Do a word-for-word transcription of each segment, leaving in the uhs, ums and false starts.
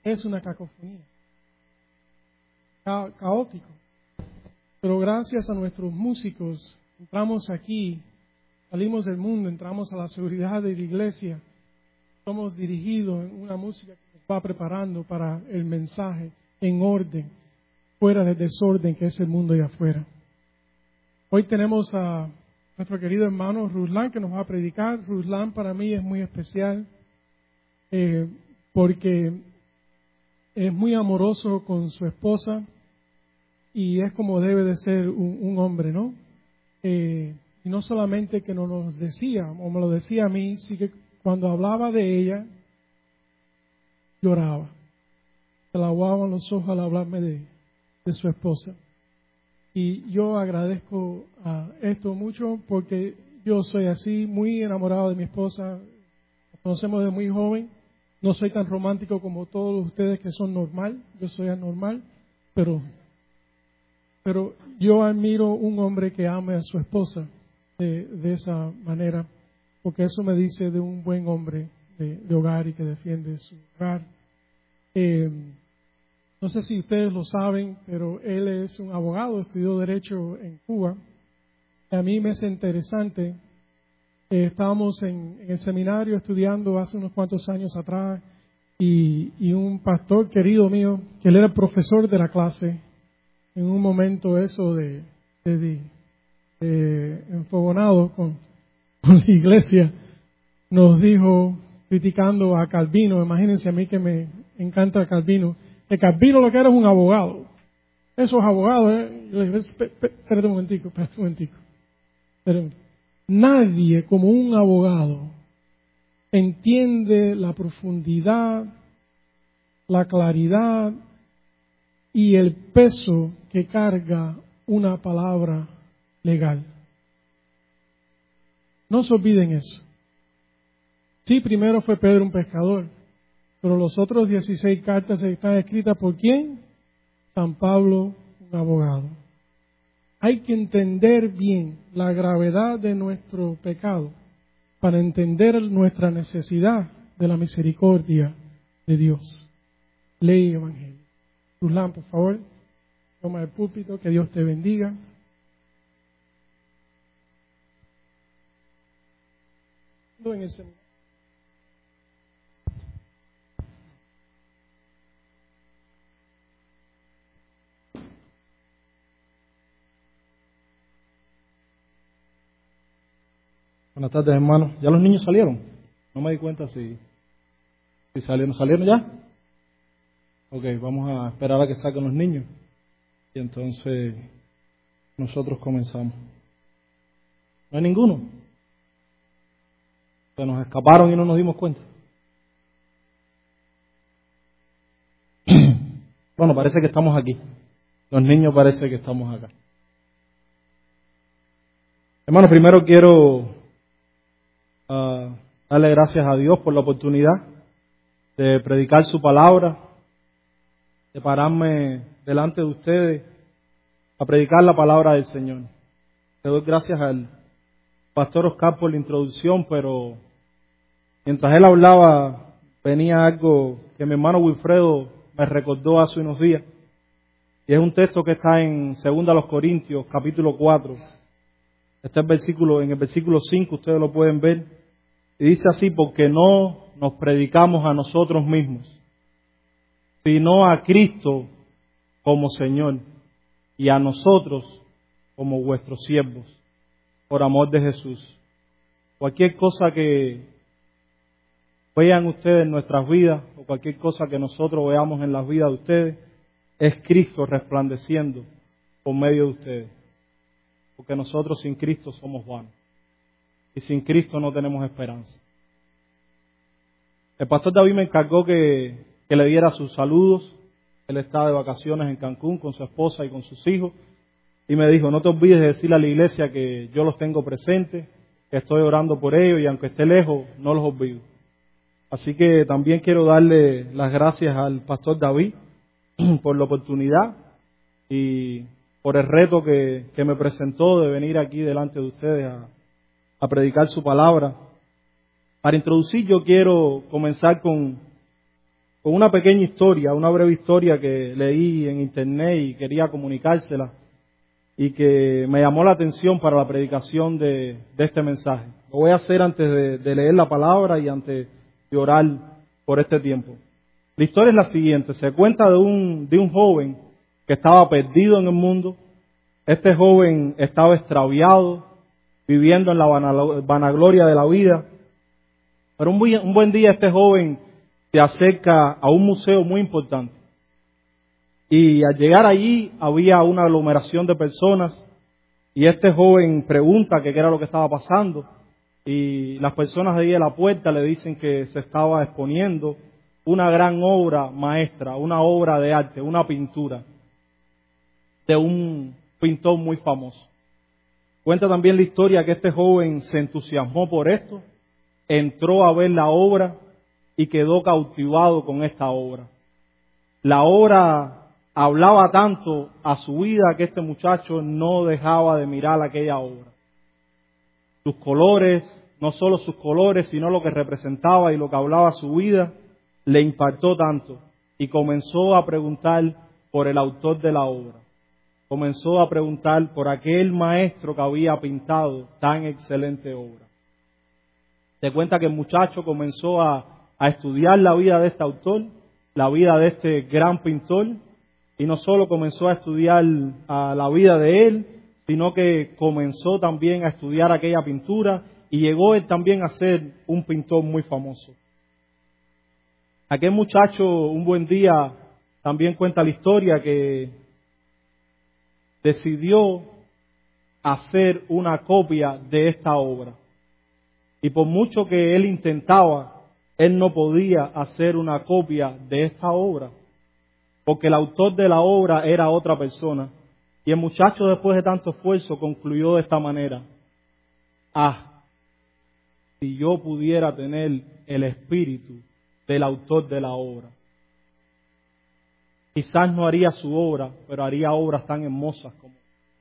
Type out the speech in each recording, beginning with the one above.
es una cacofonía, ca caótico. Pero gracias a nuestros músicos, entramos aquí, salimos del mundo, entramos a la seguridad de la iglesia, somos dirigidos en una música que nos va preparando para el mensaje en orden, fuera del desorden que es el mundo allá afuera. Hoy tenemos a nuestro querido hermano Ruslan que nos va a predicar. Ruslan para mí es muy especial eh, porque es muy amoroso con su esposa y es como debe de ser un, un hombre, ¿no? Eh, y no solamente que nos lo decía, o me lo decía a mí, sí que cuando hablaba de ella, lloraba. Se le aguaban los ojos al hablarme de, de su esposa. Y yo agradezco a esto mucho porque yo soy así, muy enamorado de mi esposa. Nos conocemos de muy joven. No soy tan romántico como todos ustedes que son normal. Yo soy anormal, pero, pero yo admiro un hombre que ame a su esposa de, de esa manera, porque eso me dice de un buen hombre de, de hogar y que defiende su hogar. Eh, No sé si ustedes lo saben, pero él es un abogado, estudió Derecho en Cuba. A mí me es interesante. Eh, estábamos en, en el seminario estudiando hace unos cuantos años atrás y, y un pastor querido mío, que él era el profesor de la clase, en un momento eso de, de, de, de enfogonado con, con la iglesia, nos dijo, criticando a Calvino, imagínense a mí que me encanta Calvino, que Calvino lo que era es un abogado. Esos abogados, ¿eh? Yo le dije, espérate un momentico, espérate un momentico. Espérate. Nadie como un abogado entiende la profundidad, la claridad y el peso que carga una palabra legal. No se olviden eso. Sí, primero fue Pedro un pescador, pero los otros dieciséis cartas están escritas ¿por quién? San Pablo, un abogado. Hay que entender bien la gravedad de nuestro pecado para entender nuestra necesidad de la misericordia de Dios. Ley y Evangelio. Ruslan, por favor, toma el púlpito, que Dios te bendiga. En el seminario. Buenas tardes, hermanos. ¿Ya los niños salieron? No me di cuenta si, si salieron. ¿Salieron ya? Ok, vamos a esperar a que saquen los niños. Y entonces nosotros comenzamos. ¿No hay ninguno? Se nos escaparon y no nos dimos cuenta. Bueno, parece que estamos aquí. Los niños parece que estamos acá. Hermano, primero quiero Uh, darle gracias a Dios por la oportunidad de predicar su palabra, de pararme delante de ustedes a predicar la palabra del Señor. Le doy gracias al pastor Oscar por la introducción, pero mientras él hablaba venía algo que mi hermano Wilfredo me recordó hace unos días, y es un texto que está en Segunda a los Corintios, capítulo cuatro. Este es el versículo, en el versículo cinco, ustedes lo pueden ver. Y dice así, porque no nos predicamos a nosotros mismos, sino a Cristo como Señor y a nosotros como vuestros siervos, por amor de Jesús. Cualquier cosa que vean ustedes en nuestras vidas, o cualquier cosa que nosotros veamos en las vidas de ustedes, es Cristo resplandeciendo por medio de ustedes. Porque nosotros sin Cristo somos vanos. Y sin Cristo no tenemos esperanza. El pastor David me encargó que, que le diera sus saludos. Él está de vacaciones en Cancún con su esposa y con sus hijos. Y me dijo, no te olvides de decirle a la iglesia que yo los tengo presentes, que estoy orando por ellos y aunque esté lejos, no los olvido. Así que también quiero darle las gracias al pastor David por la oportunidad y por el reto que, que me presentó de venir aquí delante de ustedes a, a predicar su palabra. Para introducir, yo quiero comenzar con con una pequeña historia, una breve historia que leí en internet y quería comunicársela y que me llamó la atención para la predicación de, de este mensaje. Lo voy a hacer antes de, de leer la palabra y antes de orar por este tiempo. La historia es la siguiente. Se cuenta de un, de un joven que estaba perdido en el mundo. Este joven estaba extraviado, viviendo en la vanagloria de la vida. Pero un buen, un buen día este joven se acerca a un museo muy importante. Y al llegar allí había una aglomeración de personas y este joven pregunta que qué era lo que estaba pasando. Y las personas de ahí a la puerta le dicen que se estaba exponiendo una gran obra maestra, una obra de arte, una pintura de un pintor muy famoso. Cuenta también la historia que este joven se entusiasmó por esto, entró a ver la obra y quedó cautivado con esta obra. La obra hablaba tanto a su vida que este muchacho no dejaba de mirar aquella obra. Sus colores, no solo sus colores, sino lo que representaba y lo que hablaba su vida, le impactó tanto y comenzó a preguntar por el autor de la obra. Comenzó a preguntar por aquel maestro que había pintado tan excelente obra. Se cuenta que el muchacho comenzó a, a estudiar la vida de este autor, la vida de este gran pintor, y no solo comenzó a estudiar a la vida de él, sino que comenzó también a estudiar aquella pintura y llegó él también a ser un pintor muy famoso. Aquel muchacho un buen día también cuenta la historia que decidió hacer una copia de esta obra. Y por mucho que él intentaba, él no podía hacer una copia de esta obra, porque el autor de la obra era otra persona. Y el muchacho, después de tanto esfuerzo, concluyó de esta manera: ah, si yo pudiera tener el espíritu del autor de la obra. Quizás no haría su obra, pero haría obras tan hermosas como.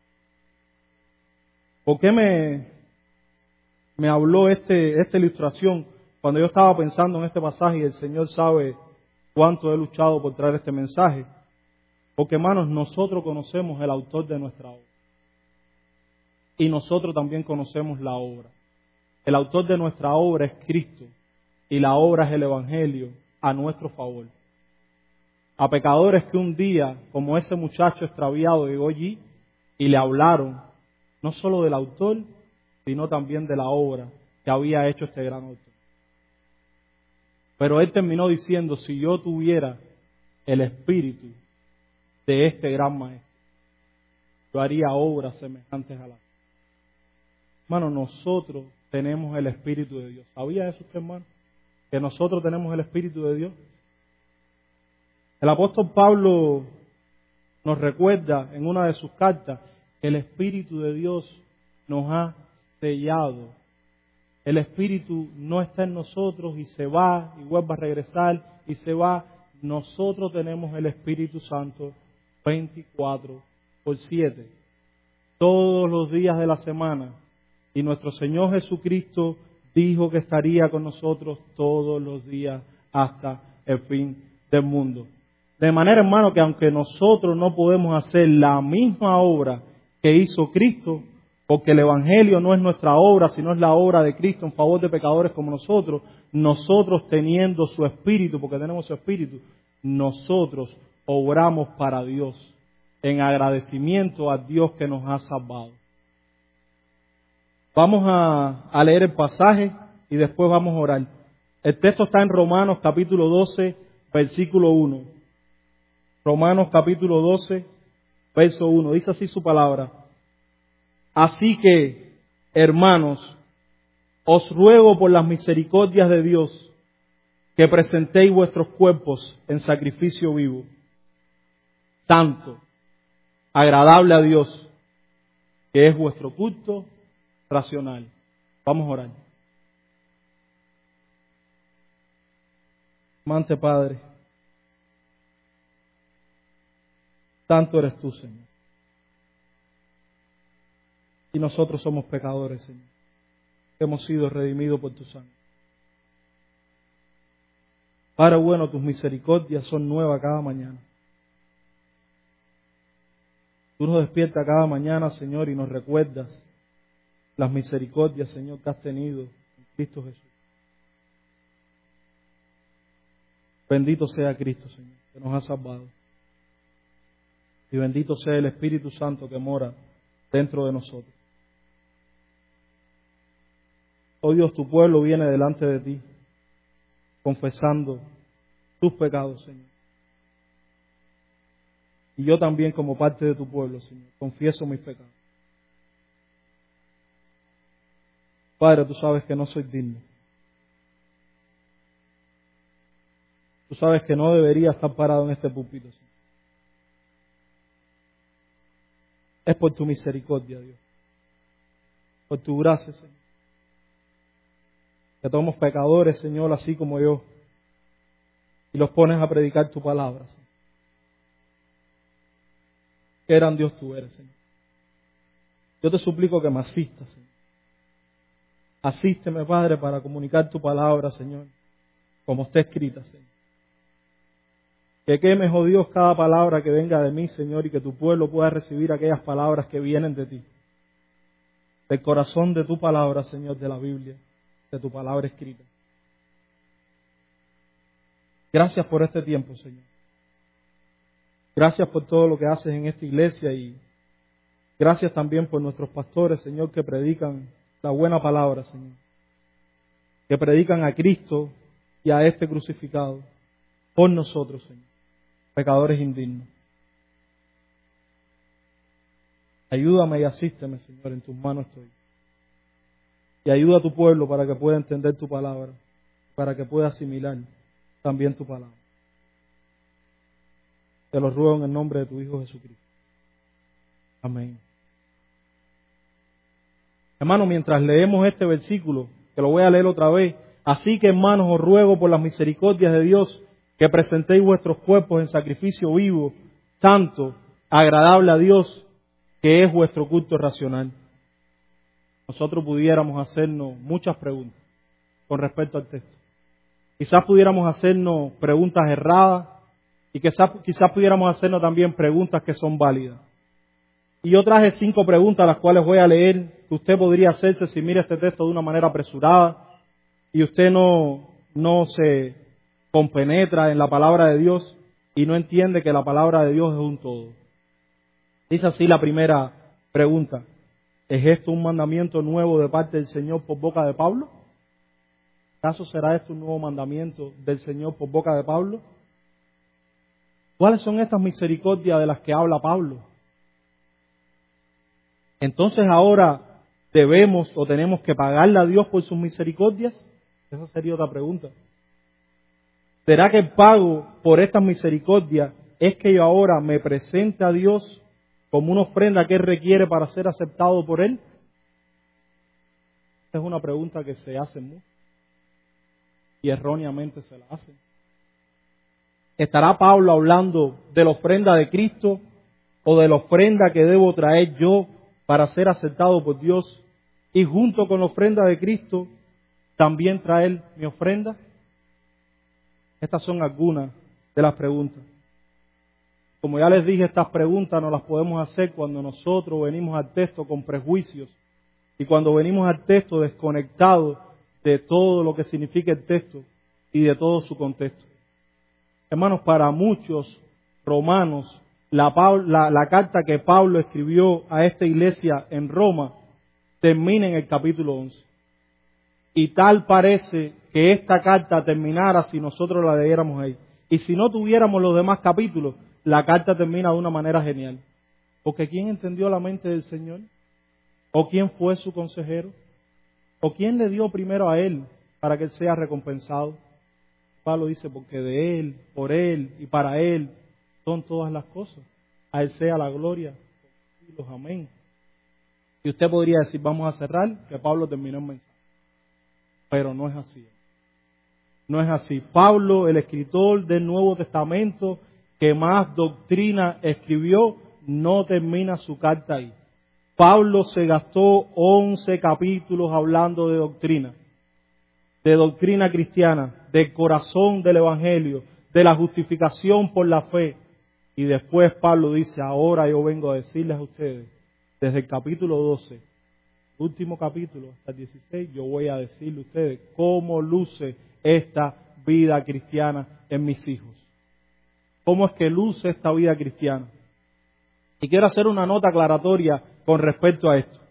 ¿Por qué me, me habló este, esta ilustración? Cuando yo estaba pensando en este pasaje, y el Señor sabe cuánto he luchado por traer este mensaje. Porque, hermanos, nosotros conocemos el autor de nuestra obra. Y nosotros también conocemos la obra. El autor de nuestra obra es Cristo. Y la obra es el Evangelio a nuestro favor. A pecadores que un día, como ese muchacho extraviado, llegó allí y le hablaron, no solo del autor, sino también de la obra que había hecho este gran autor. Pero él terminó diciendo: si yo tuviera el espíritu de este gran maestro, yo haría obras semejantes a la. Hermano, nosotros tenemos el espíritu de Dios. ¿Sabía eso usted, hermano? Que nosotros tenemos el espíritu de Dios. El apóstol Pablo nos recuerda en una de sus cartas que el espíritu de Dios nos ha sellado. El espíritu no está en nosotros y se va y vuelve a regresar y se va. Nosotros tenemos el Espíritu Santo veinticuatro por siete, todos los días de la semana. Y nuestro Señor Jesucristo dijo que estaría con nosotros todos los días hasta el fin del mundo. De manera, hermano, que aunque nosotros no podemos hacer la misma obra que hizo Cristo, porque el Evangelio no es nuestra obra, sino es la obra de Cristo en favor de pecadores como nosotros, nosotros teniendo su Espíritu, porque tenemos su Espíritu, nosotros obramos para Dios, en agradecimiento a Dios que nos ha salvado. Vamos a, a leer el pasaje y después vamos a orar. El texto está en Romanos capítulo doce, versículo uno. Romanos capítulo doce, verso uno. Dice así su palabra: así que, hermanos, os ruego por las misericordias de Dios que presentéis vuestros cuerpos en sacrificio vivo, santo, agradable a Dios, que es vuestro culto racional. Vamos a orar. Amante Padre, santo eres tú, Señor. Y nosotros somos pecadores, Señor. Hemos sido redimidos por tu sangre. Padre bueno, tus misericordias son nuevas cada mañana. Tú nos despiertas cada mañana, Señor, y nos recuerdas las misericordias, Señor, que has tenido en Cristo Jesús. Bendito sea Cristo, Señor, que nos ha salvado. Y bendito sea el Espíritu Santo que mora dentro de nosotros. Oh Dios, tu pueblo viene delante de ti, confesando tus pecados, Señor. Y yo también, como parte de tu pueblo, Señor, confieso mis pecados. Padre, tú sabes que no soy digno. Tú sabes que no debería estar parado en este púlpito, Señor. Es por tu misericordia, Dios. Por tu gracia, Señor. Que somos pecadores, Señor, así como yo. Y los pones a predicar tu palabra, Señor. Qué gran Dios tú eres, Señor. Yo te suplico que me asistas, Señor. Asísteme, Padre, para comunicar tu palabra, Señor, como está escrita, Señor. Que quemes, oh Dios, cada palabra que venga de mí, Señor, y que tu pueblo pueda recibir aquellas palabras que vienen de ti. Del corazón de tu palabra, Señor, de la Biblia, de tu palabra escrita. Gracias por este tiempo, Señor. Gracias por todo lo que haces en esta iglesia y gracias también por nuestros pastores, Señor, que predican la buena palabra, Señor. Que predican a Cristo y a este crucificado por nosotros, Señor, pecadores indignos. Ayúdame y asísteme, Señor, en tus manos estoy. Y ayuda a tu pueblo para que pueda entender tu palabra, para que pueda asimilar también tu palabra. Te lo ruego en el nombre de tu Hijo Jesucristo. Amén. Hermanos, mientras leemos este versículo, que lo voy a leer otra vez, así que hermanos os ruego por las misericordias de Dios que presentéis vuestros cuerpos en sacrificio vivo, santo, agradable a Dios, que es vuestro culto racional. Nosotros pudiéramos hacernos muchas preguntas con respecto al texto. Quizás pudiéramos hacernos preguntas erradas y quizás, quizás pudiéramos hacernos también preguntas que son válidas. Y yo traje cinco preguntas las cuales voy a leer, que usted podría hacerse si mira este texto de una manera apresurada y usted no, no se compenetra en la palabra de Dios y no entiende que la palabra de Dios es un todo. Dice así la primera pregunta: ¿es esto un mandamiento nuevo de parte del Señor por boca de Pablo? ¿Acaso será esto un nuevo mandamiento del Señor por boca de Pablo? ¿Cuáles son estas misericordias de las que habla Pablo? Entonces ahora debemos o tenemos que pagarle a Dios por sus misericordias. Esa sería otra pregunta. ¿Será que el pago por estas misericordias es que yo ahora me presente a Dios como una ofrenda que Él requiere para ser aceptado por Él? Esta es una pregunta que se hace mucho y erróneamente se la hacen. ¿Estará Pablo hablando de la ofrenda de Cristo o de la ofrenda que debo traer yo para ser aceptado por Dios y junto con la ofrenda de Cristo también traer mi ofrenda? Estas son algunas de las preguntas. Como ya les dije, estas preguntas no las podemos hacer cuando nosotros venimos al texto con prejuicios y cuando venimos al texto desconectados de todo lo que significa el texto y de todo su contexto. Hermanos, para muchos romanos, la, la, la carta que Pablo escribió a esta iglesia en Roma termina en el capítulo once. Y tal parece que esta carta terminara si nosotros la leyéramos ahí. Y si no tuviéramos los demás capítulos, la carta termina de una manera genial. Porque ¿quién entendió la mente del Señor? ¿O quién fue su consejero? ¿O quién le dio primero a Él para que Él sea recompensado? Pablo dice, porque de Él, por Él y para Él son todas las cosas. A Él sea la gloria. Los amén. Y usted podría decir, vamos a cerrar, que Pablo terminó el mensaje. Pero no es así. No es así. Pablo, el escritor del Nuevo Testamento, que más doctrina escribió, no termina su carta ahí. Pablo se gastó once capítulos hablando de doctrina, de doctrina cristiana, del corazón del Evangelio, de la justificación por la fe. Y después Pablo dice, ahora yo vengo a decirles a ustedes, desde el capítulo doce, último capítulo, hasta el dieciséis, yo voy a decirle a ustedes cómo luce esta vida cristiana en mis hijos. ¿Cómo es que luce esta vida cristiana? Y quiero hacer una nota aclaratoria con respecto a esto.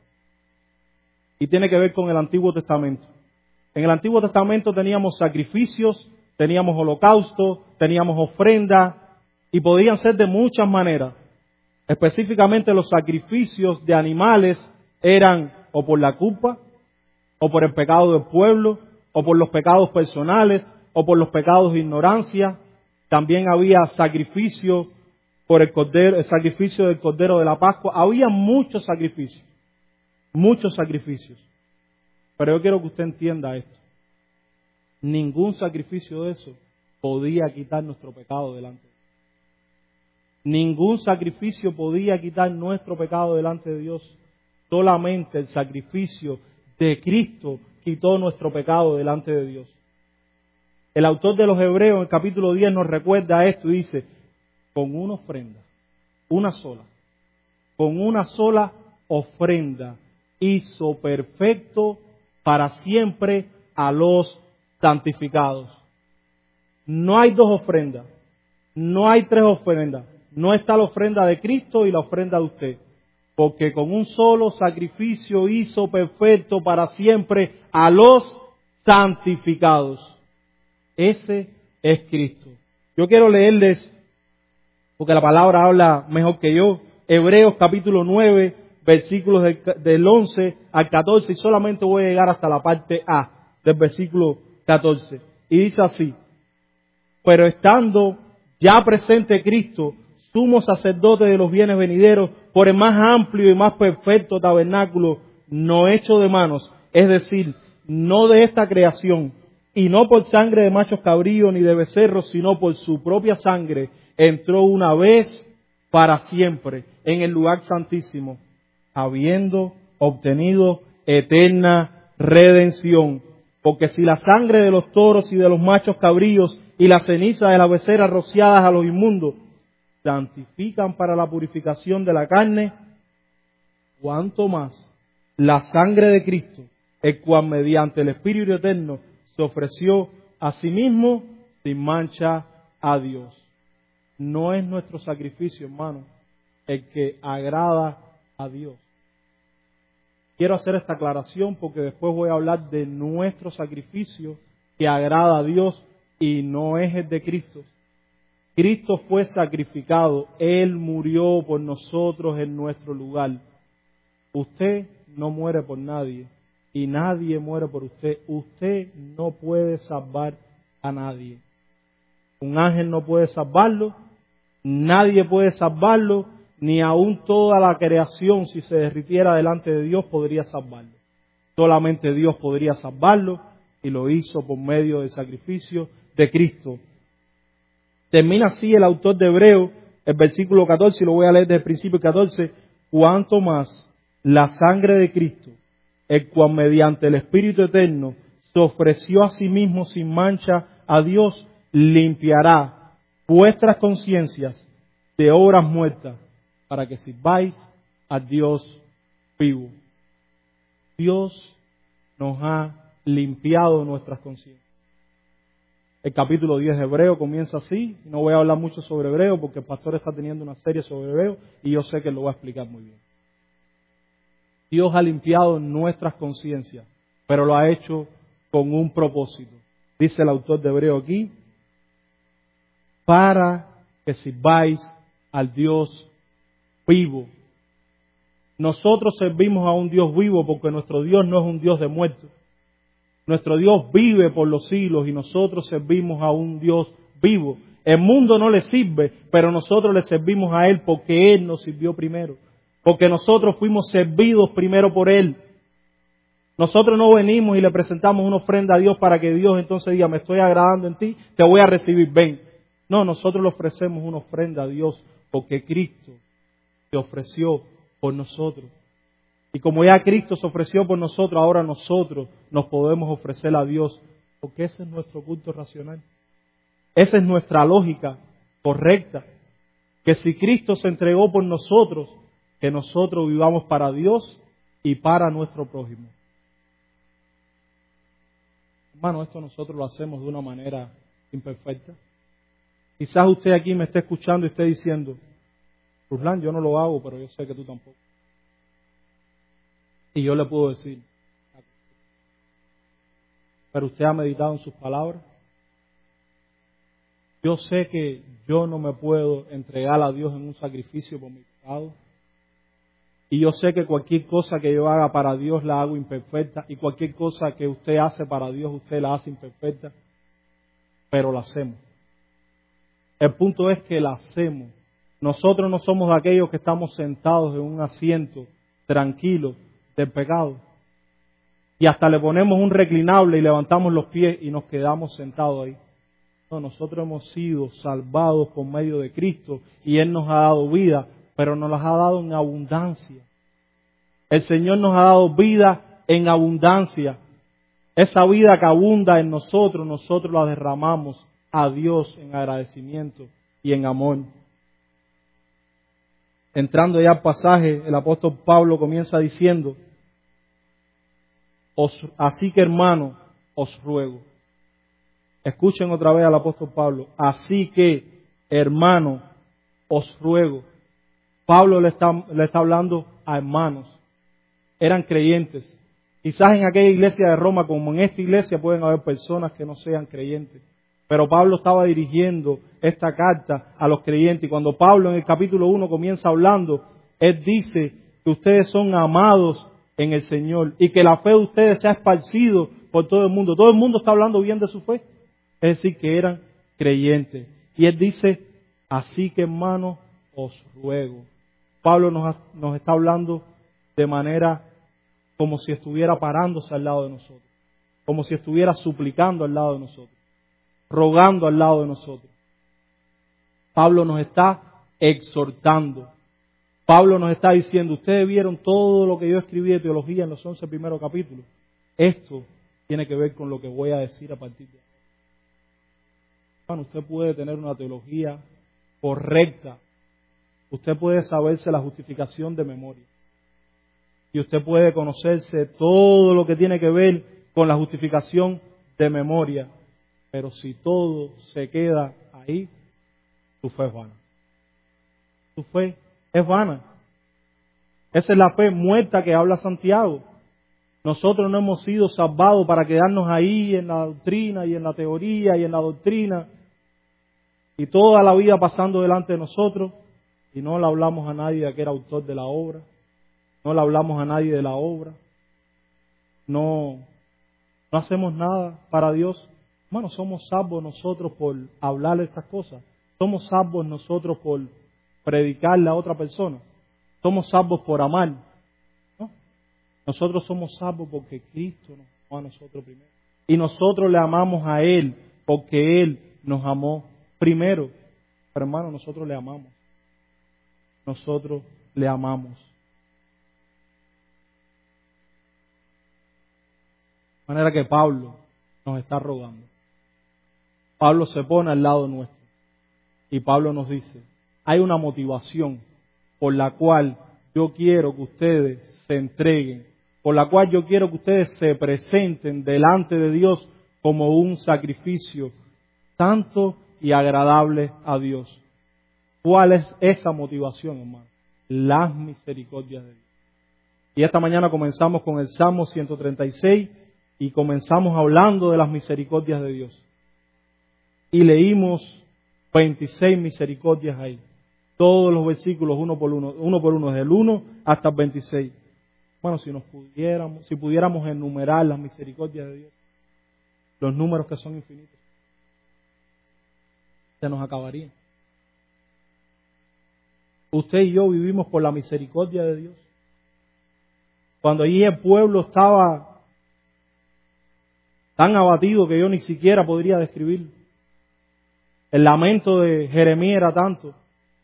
Y tiene que ver con el Antiguo Testamento. En el Antiguo Testamento teníamos sacrificios, teníamos holocausto, teníamos ofrenda, y podían ser de muchas maneras. Específicamente los sacrificios de animales eran o por la culpa, o por el pecado del pueblo, o por los pecados personales, o por los pecados de ignorancia. También había sacrificio por el cordero, el sacrificio del Cordero de la Pascua. Había muchos sacrificios, muchos sacrificios. Pero yo quiero que usted entienda esto. Ningún sacrificio de eso podía quitar nuestro pecado delante de Dios. Ningún sacrificio podía quitar nuestro pecado delante de Dios. Solamente el sacrificio de Cristo quitó nuestro pecado delante de Dios. El autor de los Hebreos en el capítulo diez nos recuerda esto y dice, con una ofrenda, una sola, con una sola ofrenda hizo perfecto para siempre a los santificados. No hay dos ofrendas, no hay tres ofrendas, no está la ofrenda de Cristo y la ofrenda de usted, porque con un solo sacrificio hizo perfecto para siempre a los santificados. Ese es Cristo. Yo quiero leerles, porque la palabra habla mejor que yo, Hebreos capítulo nueve, versículos del, del once al catorce, y solamente voy a llegar hasta la parte A del versículo catorce. Y dice así, pero estando ya presente Cristo, sumo sacerdote de los bienes venideros, por el más amplio y más perfecto tabernáculo, no hecho de manos, es decir, no de esta creación, y no por sangre de machos cabríos ni de becerros, sino por su propia sangre, entró una vez para siempre en el lugar santísimo, habiendo obtenido eterna redención. Porque si la sangre de los toros y de los machos cabríos y la ceniza de las becerras rociadas a los inmundos santifican para la purificación de la carne, cuánto más la sangre de Cristo, el cual mediante el Espíritu eterno se ofreció a sí mismo sin mancha a Dios. No es nuestro sacrificio, hermano, el que agrada a Dios. Quiero hacer esta aclaración porque después voy a hablar de nuestro sacrificio que agrada a Dios y no es el de Cristo. Cristo fue sacrificado, Él murió por nosotros en nuestro lugar. Usted no muere por nadie y nadie muere por usted. Usted no puede salvar a nadie. Un ángel no puede salvarlo, nadie puede salvarlo, ni aún toda la creación, si se derritiera delante de Dios, podría salvarlo. Solamente Dios podría salvarlo y lo hizo por medio del sacrificio de Cristo. Termina así el autor de Hebreos, el versículo catorce, y lo voy a leer desde el principio catorce, cuanto más la sangre de Cristo, el cual mediante el Espíritu eterno se ofreció a sí mismo sin mancha a Dios, limpiará vuestras conciencias de obras muertas, para que sirváis a Dios vivo. Dios nos ha limpiado nuestras conciencias. El capítulo diez de Hebreo comienza así. No voy a hablar mucho sobre Hebreo porque el pastor está teniendo una serie sobre Hebreo y yo sé que lo va a explicar muy bien. Dios ha limpiado nuestras conciencias, pero lo ha hecho con un propósito. Dice el autor de Hebreo aquí, para que sirváis al Dios vivo. Nosotros servimos a un Dios vivo porque nuestro Dios no es un Dios de muertos. Nuestro Dios vive por los siglos y nosotros servimos a un Dios vivo. El mundo no le sirve, pero nosotros le servimos a Él porque Él nos sirvió primero. Porque nosotros fuimos servidos primero por Él. Nosotros no venimos y le presentamos una ofrenda a Dios para que Dios entonces diga, me estoy agradando en ti, te voy a recibir, ven. No, nosotros le ofrecemos una ofrenda a Dios porque Cristo se ofreció por nosotros. Y como ya Cristo se ofreció por nosotros, ahora nosotros nos podemos ofrecer a Dios Porque ese es nuestro culto racional. Esa es nuestra lógica correcta. Que si Cristo se entregó por nosotros, que nosotros vivamos para Dios y para nuestro prójimo. Hermano, esto nosotros lo hacemos de una manera imperfecta. Quizás usted aquí me esté escuchando y esté diciendo, Ruslan, yo no lo hago, pero yo sé que tú tampoco. Y yo le puedo decir, pero usted ha meditado en sus palabras. Yo sé que yo no me puedo entregar a Dios en un sacrificio por mi pecado. Y yo sé que cualquier cosa que yo haga para Dios la hago imperfecta. Y cualquier cosa que usted hace para Dios, usted la hace imperfecta. Pero la hacemos. El punto es que la hacemos. Nosotros no somos de aquellos que estamos sentados en un asiento tranquilo del pecado. Y hasta le ponemos un reclinable y levantamos los pies y nos quedamos sentados ahí. No, nosotros hemos sido salvados por medio de Cristo y Él nos ha dado vida, pero nos las ha dado en abundancia. El Señor nos ha dado vida en abundancia. Esa vida que abunda en nosotros, nosotros la derramamos a Dios en agradecimiento y en amor. Entrando ya al pasaje, el apóstol Pablo comienza diciendo, os, así que hermano, os ruego. Escuchen otra vez al apóstol Pablo. Así que, hermano, os ruego. Pablo le está, le está hablando a hermanos. Eran creyentes. Quizás en aquella iglesia de Roma, como en esta iglesia, pueden haber personas que no sean creyentes. Pero Pablo estaba dirigiendo esta carta a los creyentes. Y cuando Pablo en el capítulo uno comienza hablando, él dice que ustedes son amados en el Señor y que la fe de ustedes se ha esparcido por todo el mundo. Todo el mundo está hablando bien de su fe. Es decir, que eran creyentes. Y él dice, así que hermanos, os ruego. Pablo nos, nos está hablando de manera como si estuviera parándose al lado de nosotros. Como si estuviera suplicando al lado de nosotros. Rogando al lado de nosotros. Pablo nos está exhortando. Pablo nos está diciendo, ustedes vieron todo lo que yo escribí de teología en los once primeros capítulos. Esto tiene que ver con lo que voy a decir a partir de ahora. Bueno, usted puede tener una teología correcta. Usted puede saberse la justificación de memoria. Y usted puede conocerse todo lo que tiene que ver con la justificación de memoria. Pero si todo se queda ahí, tu fe es vana. Tu fe es vana. Esa es la fe muerta que habla Santiago. Nosotros no hemos sido salvados para quedarnos ahí en la doctrina y en la teoría y en la doctrina y toda la vida pasando delante de nosotros y no le hablamos a nadie de que era autor de la obra, no le hablamos a nadie de la obra, no, no hacemos nada para Dios. Bueno, somos salvos nosotros por hablarle estas cosas, somos salvos nosotros por predicarle a otra persona, somos salvos por amar, ¿no? Nosotros somos salvos porque Cristo nos amó a nosotros primero y nosotros le amamos a Él porque Él nos amó primero. Pero hermano, nosotros le amamos. Nosotros le amamos. De manera que Pablo nos está rogando. Pablo se pone al lado nuestro. Y Pablo nos dice, hay una motivación por la cual yo quiero que ustedes se entreguen, por la cual yo quiero que ustedes se presenten delante de Dios como un sacrificio santo y agradable a Dios. ¿Cuál es esa motivación, hermano? Las misericordias de Dios. Y esta mañana comenzamos con el Salmo ciento treinta y seis y comenzamos hablando de las misericordias de Dios. Y leímos veintiséis misericordias ahí. Todos los versículos uno por uno, uno por uno, desde el uno hasta el veintiséis. Bueno, si nos pudiéramos, si pudiéramos enumerar las misericordias de Dios, los números que son infinitos, se nos acabaría. Usted y yo vivimos por la misericordia de Dios. Cuando allí el pueblo estaba tan abatido que yo ni siquiera podría describirlo. El lamento de Jeremías era tanto.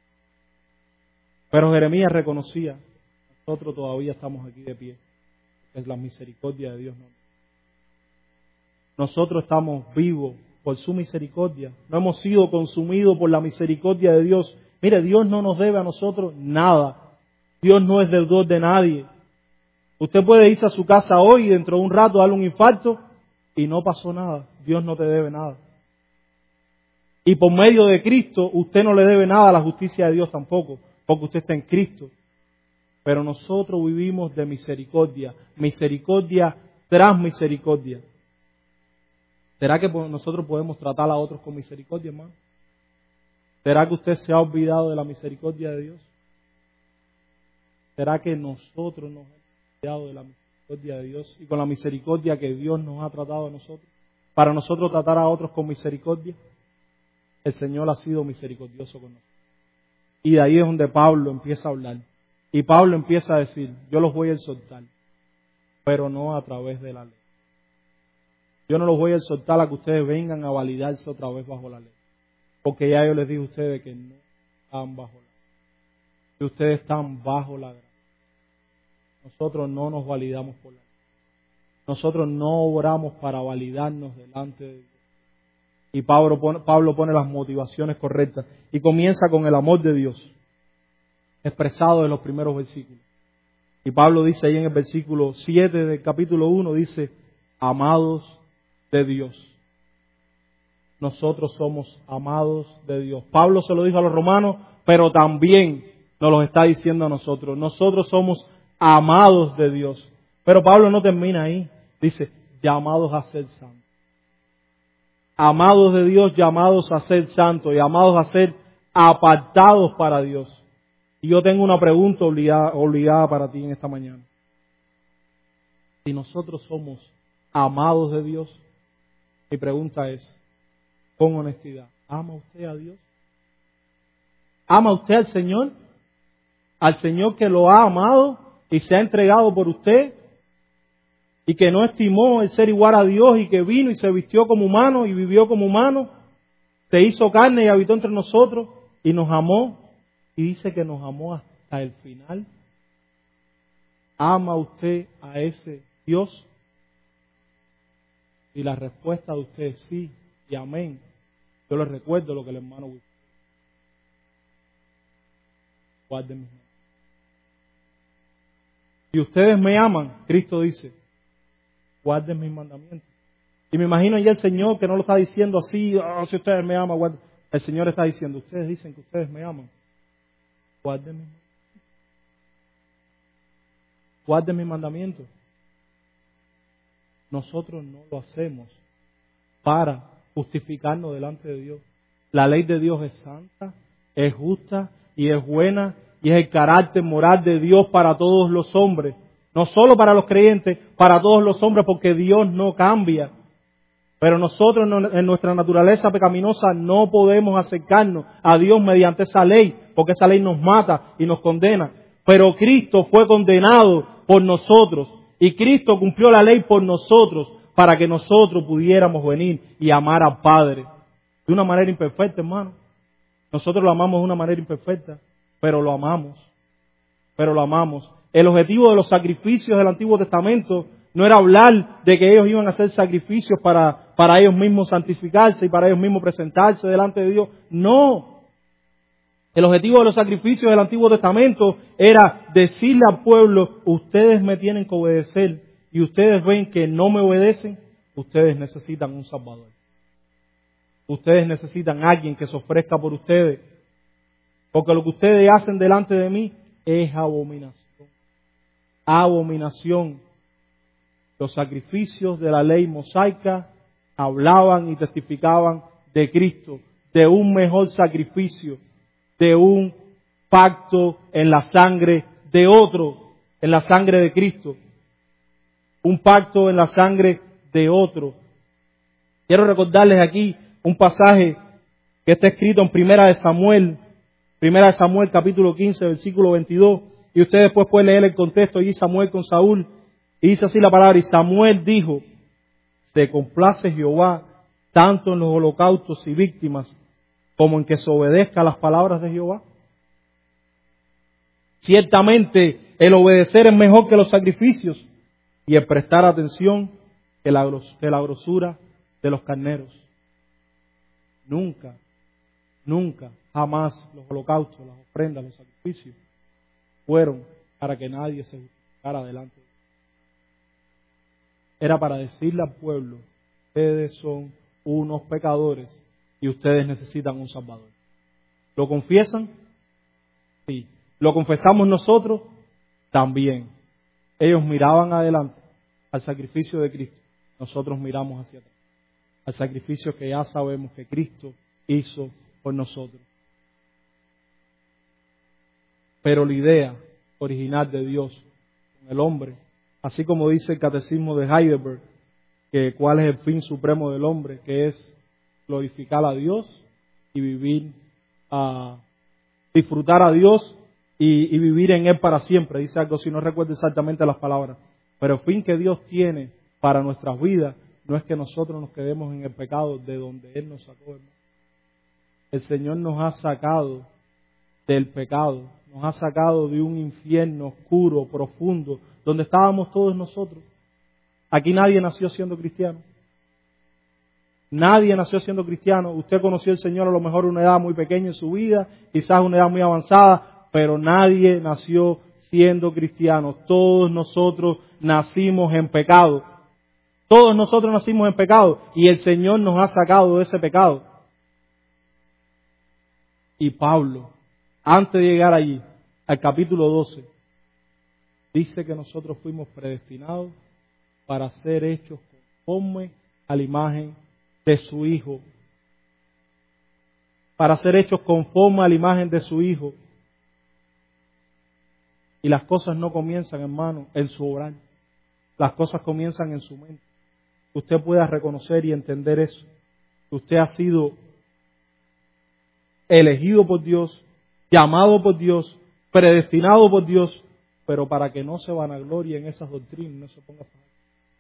Pero Jeremías reconocía, nosotros todavía estamos aquí de pie. Es la misericordia de Dios. ¿No? nosotros estamos vivos por su misericordia. No hemos sido consumidos por la misericordia de Dios. Mire, Dios no nos debe a nosotros nada. Dios no es deudor de nadie. Usted puede irse a su casa hoy y dentro de un rato darle un infarto y no pasó nada. Dios no te debe nada. Y por medio de Cristo usted no le debe nada a la justicia de Dios tampoco, porque usted está en Cristo. Pero nosotros vivimos de misericordia, misericordia tras misericordia. ¿Será que nosotros podemos tratar a otros con misericordia, hermano? ¿Será que usted se ha olvidado de la misericordia de Dios? ¿Será que nosotros nos hemos olvidado de la misericordia de Dios y con la misericordia que Dios nos ha tratado a nosotros? Para nosotros tratar a otros con misericordia, el Señor ha sido misericordioso con nosotros. Y de ahí es donde Pablo empieza a hablar. Y Pablo empieza a decir, yo los voy a exhortar, pero no a través de la ley. Yo no los voy a exhortar a que ustedes vengan a validarse otra vez bajo la ley. Porque ya yo les dije a ustedes que no están bajo la ley. Que ustedes están bajo la gracia. Nosotros no nos validamos por la ley. Nosotros no oramos para validarnos delante de Dios. Y Pablo pone, Pablo pone las motivaciones correctas. Y comienza con el amor de Dios, expresado en los primeros versículos. Y Pablo dice ahí en el versículo siete del capítulo uno, dice, amados de Dios. Nosotros somos amados de Dios. Pablo se lo dijo a los romanos, pero también nos lo está diciendo a nosotros. Nosotros somos amados de Dios. Pero Pablo no termina ahí. Dice, llamados a ser santos. Amados de Dios, llamados a ser santos y llamados a ser apartados para Dios. Y yo tengo una pregunta obligada, obligada para ti en esta mañana. Si nosotros somos amados de Dios, mi pregunta es, con honestidad, ¿ama usted a Dios? ¿Ama usted al Señor? ¿Al Señor que lo ha amado y se ha entregado por usted? Y que no estimó el ser igual a Dios y que vino y se vistió como humano y vivió como humano. Se hizo carne y habitó entre nosotros y nos amó. Y dice que nos amó hasta el final. ¿Ama usted a ese Dios? Y la respuesta de usted es sí y amén. Yo les recuerdo lo que el hermano Wilson. Guarden mis manos. Si ustedes me aman, Cristo dice, guarden mis mandamientos. Y me imagino ya el Señor que no lo está diciendo así, oh, si ustedes me aman, guarden. El Señor está diciendo, ustedes dicen que ustedes me aman. Guarden mis mandamientos. Guarden mis mandamientos. Nosotros no lo hacemos para justificarnos delante de Dios. La ley de Dios es santa, es justa y es buena y es el carácter moral de Dios para todos los hombres. No solo para los creyentes, para todos los hombres, porque Dios no cambia. Pero nosotros en nuestra naturaleza pecaminosa no podemos acercarnos a Dios mediante esa ley, porque esa ley nos mata y nos condena. Pero Cristo fue condenado por nosotros y Cristo cumplió la ley por nosotros para que nosotros pudiéramos venir y amar al Padre de una manera imperfecta, hermano. Nosotros lo amamos de una manera imperfecta, pero lo amamos. Pero lo amamos. El objetivo de los sacrificios del Antiguo Testamento no era hablar de que ellos iban a hacer sacrificios para, para ellos mismos santificarse y para ellos mismos presentarse delante de Dios. No. El objetivo de los sacrificios del Antiguo Testamento era decirle al pueblo, ustedes me tienen que obedecer y ustedes ven que no me obedecen, ustedes necesitan un Salvador. Ustedes necesitan a alguien que se ofrezca por ustedes. Porque lo que ustedes hacen delante de mí es abominación. Abominación. Los sacrificios de la ley mosaica hablaban y testificaban de Cristo, de un mejor sacrificio, de un pacto en la sangre de otro, en la sangre de Cristo. Un pacto en la sangre de otro. Quiero recordarles aquí un pasaje que está escrito en Primera de Samuel, Primera de Samuel capítulo quince, versículo veintidós, y usted después puede leer el contexto allí, Samuel con Saúl, y dice así la palabra, y Samuel dijo, se complace Jehová tanto en los holocaustos y víctimas como en que se obedezca a las palabras de Jehová. Ciertamente el obedecer es mejor que los sacrificios y el prestar atención que la, que la grosura de los carneros. Nunca, nunca, jamás los holocaustos, las ofrendas, los sacrificios fueron para que nadie se justificara delante de Dios. Era para decirle al pueblo: ustedes son unos pecadores y ustedes necesitan un Salvador. ¿Lo confiesan? Sí. ¿Lo confesamos nosotros? También. Ellos miraban adelante al sacrificio de Cristo. Nosotros miramos hacia atrás al sacrificio que ya sabemos que Cristo hizo por nosotros. Pero la idea original de Dios con el hombre, así como dice el Catecismo de Heidelberg, que cuál es el fin supremo del hombre, que es glorificar a Dios y vivir, a disfrutar a Dios y, y vivir en Él para siempre. Dice algo, si no recuerdo exactamente las palabras. Pero el fin que Dios tiene para nuestras vidas no es que nosotros nos quedemos en el pecado de donde Él nos sacó, hermano. El Señor nos ha sacado del pecado, nos ha sacado de un infierno oscuro, profundo, donde estábamos todos nosotros. Aquí nadie nació siendo cristiano. Nadie nació siendo cristiano. Usted conoció al Señor a lo mejor a una edad muy pequeña en su vida, quizás una edad muy avanzada, pero nadie nació siendo cristiano. Todos nosotros nacimos en pecado. Todos nosotros nacimos en pecado y el Señor nos ha sacado de ese pecado. Y Pablo, antes de llegar allí, al capítulo doce, dice que nosotros fuimos predestinados para ser hechos conforme a la imagen de su Hijo. Para ser hechos conforme a la imagen de su Hijo. Y las cosas no comienzan, hermano, en su obrar. Las cosas comienzan en su mente. Que usted pueda reconocer y entender eso. Que usted ha sido elegido por Dios, llamado por Dios, predestinado por Dios, pero para que no se vanaglorie en esas doctrinas, no se ponga a fajar.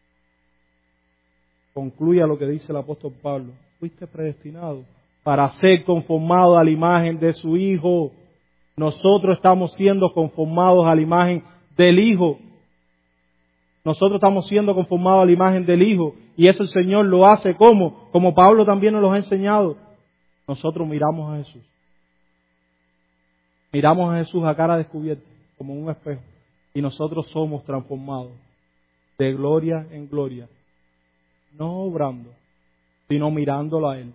Concluya lo que dice el apóstol Pablo. Fuiste predestinado para ser conformado a la imagen de su Hijo. Nosotros estamos siendo conformados a la imagen del Hijo. Nosotros estamos siendo conformados a la imagen del Hijo. Y eso el Señor lo hace como, como Pablo también nos lo ha enseñado. Nosotros miramos a Jesús. Miramos a Jesús a cara descubierta, como un espejo. Y nosotros somos transformados de gloria en gloria. No obrando, sino mirándolo a Él.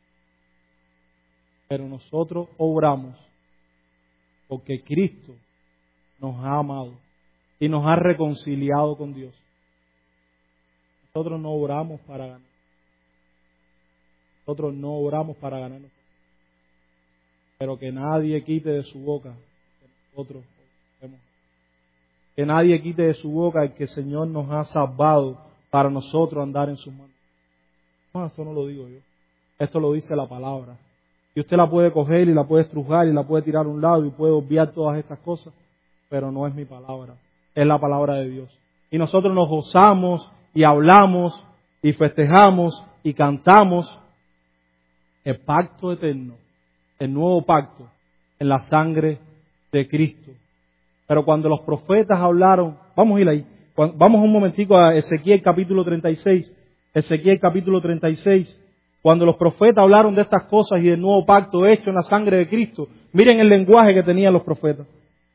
Pero nosotros obramos porque Cristo nos ha amado y nos ha reconciliado con Dios. Nosotros no obramos para ganar. Nosotros no obramos para ganarnos. Pero que nadie quite de su boca que nosotros obremos. Que nadie quite de su boca el que el Señor nos ha salvado para nosotros andar en sus manos. No, esto no lo digo yo. Esto lo dice la palabra. Y usted la puede coger y la puede estrujar y la puede tirar a un lado y puede obviar todas estas cosas. Pero no es mi palabra. Es la palabra de Dios. Y nosotros nos gozamos y hablamos y festejamos y cantamos el pacto eterno, el nuevo pacto en la sangre de Cristo. Pero cuando los profetas hablaron, vamos a ir ahí, vamos un momentico a Ezequiel capítulo treinta y seis, Ezequiel capítulo treinta y seis, cuando los profetas hablaron de estas cosas y del nuevo pacto hecho en la sangre de Cristo, miren el lenguaje que tenían los profetas.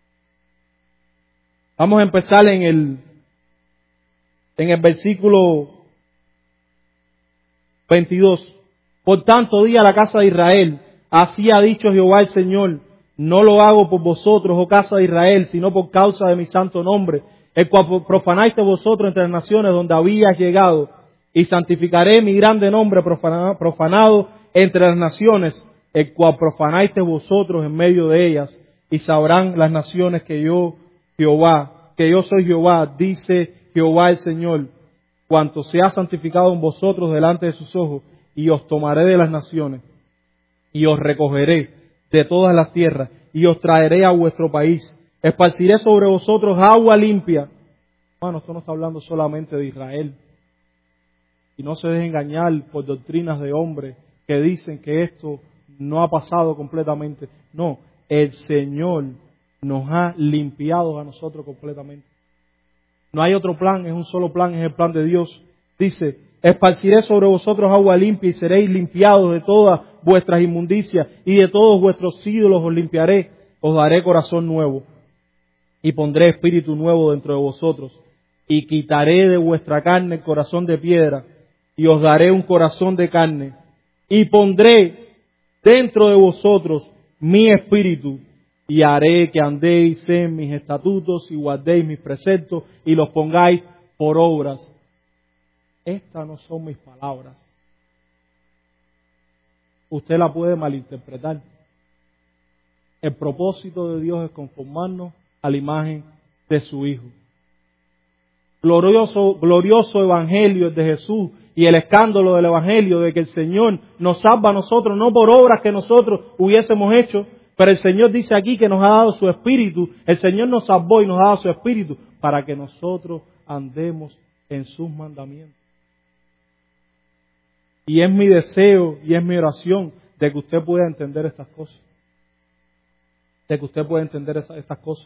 Vamos a empezar en el, en el versículo veintidós. Por tanto, di a la casa de Israel, así ha dicho Jehová el Señor, no lo hago por vosotros, oh casa de Israel, sino por causa de mi santo nombre, el cual profanáis vosotros entre las naciones donde habíais llegado, y santificaré mi grande nombre profanado entre las naciones, el cual profanáis vosotros en medio de ellas, y sabrán las naciones que yo, Jehová, que yo soy Jehová, dice Jehová el Señor, cuanto se ha santificado en vosotros delante de sus ojos, y os tomaré de las naciones, y os recogeré de todas las tierras, y os traeré a vuestro país. Esparciré sobre vosotros agua limpia. Bueno, esto no está hablando solamente de Israel. Y no se dejen engañar por doctrinas de hombres que dicen que esto no ha pasado completamente. No, el Señor nos ha limpiado a nosotros completamente. No hay otro plan, es un solo plan, es el plan de Dios. Dice, Esparciré sobre vosotros agua limpia y seréis limpiados de todas vuestras inmundicias y de todos vuestros ídolos os limpiaré. Os daré corazón nuevo y pondré espíritu nuevo dentro de vosotros y quitaré de vuestra carne el corazón de piedra y os daré un corazón de carne y pondré dentro de vosotros mi espíritu y haré que andéis en mis estatutos y guardéis mis preceptos y los pongáis por obras. Estas no son mis palabras. Usted la puede malinterpretar. El propósito de Dios es conformarnos a la imagen de su Hijo. Glorioso, glorioso evangelio es de Jesús y el escándalo del evangelio de que el Señor nos salva a nosotros, no por obras que nosotros hubiésemos hecho, pero el Señor dice aquí que nos ha dado su Espíritu. El Señor nos salvó y nos ha dado su Espíritu para que nosotros andemos en sus mandamientos. Y es mi deseo y es mi oración de que usted pueda entender estas cosas. De que usted pueda entender esa, estas cosas.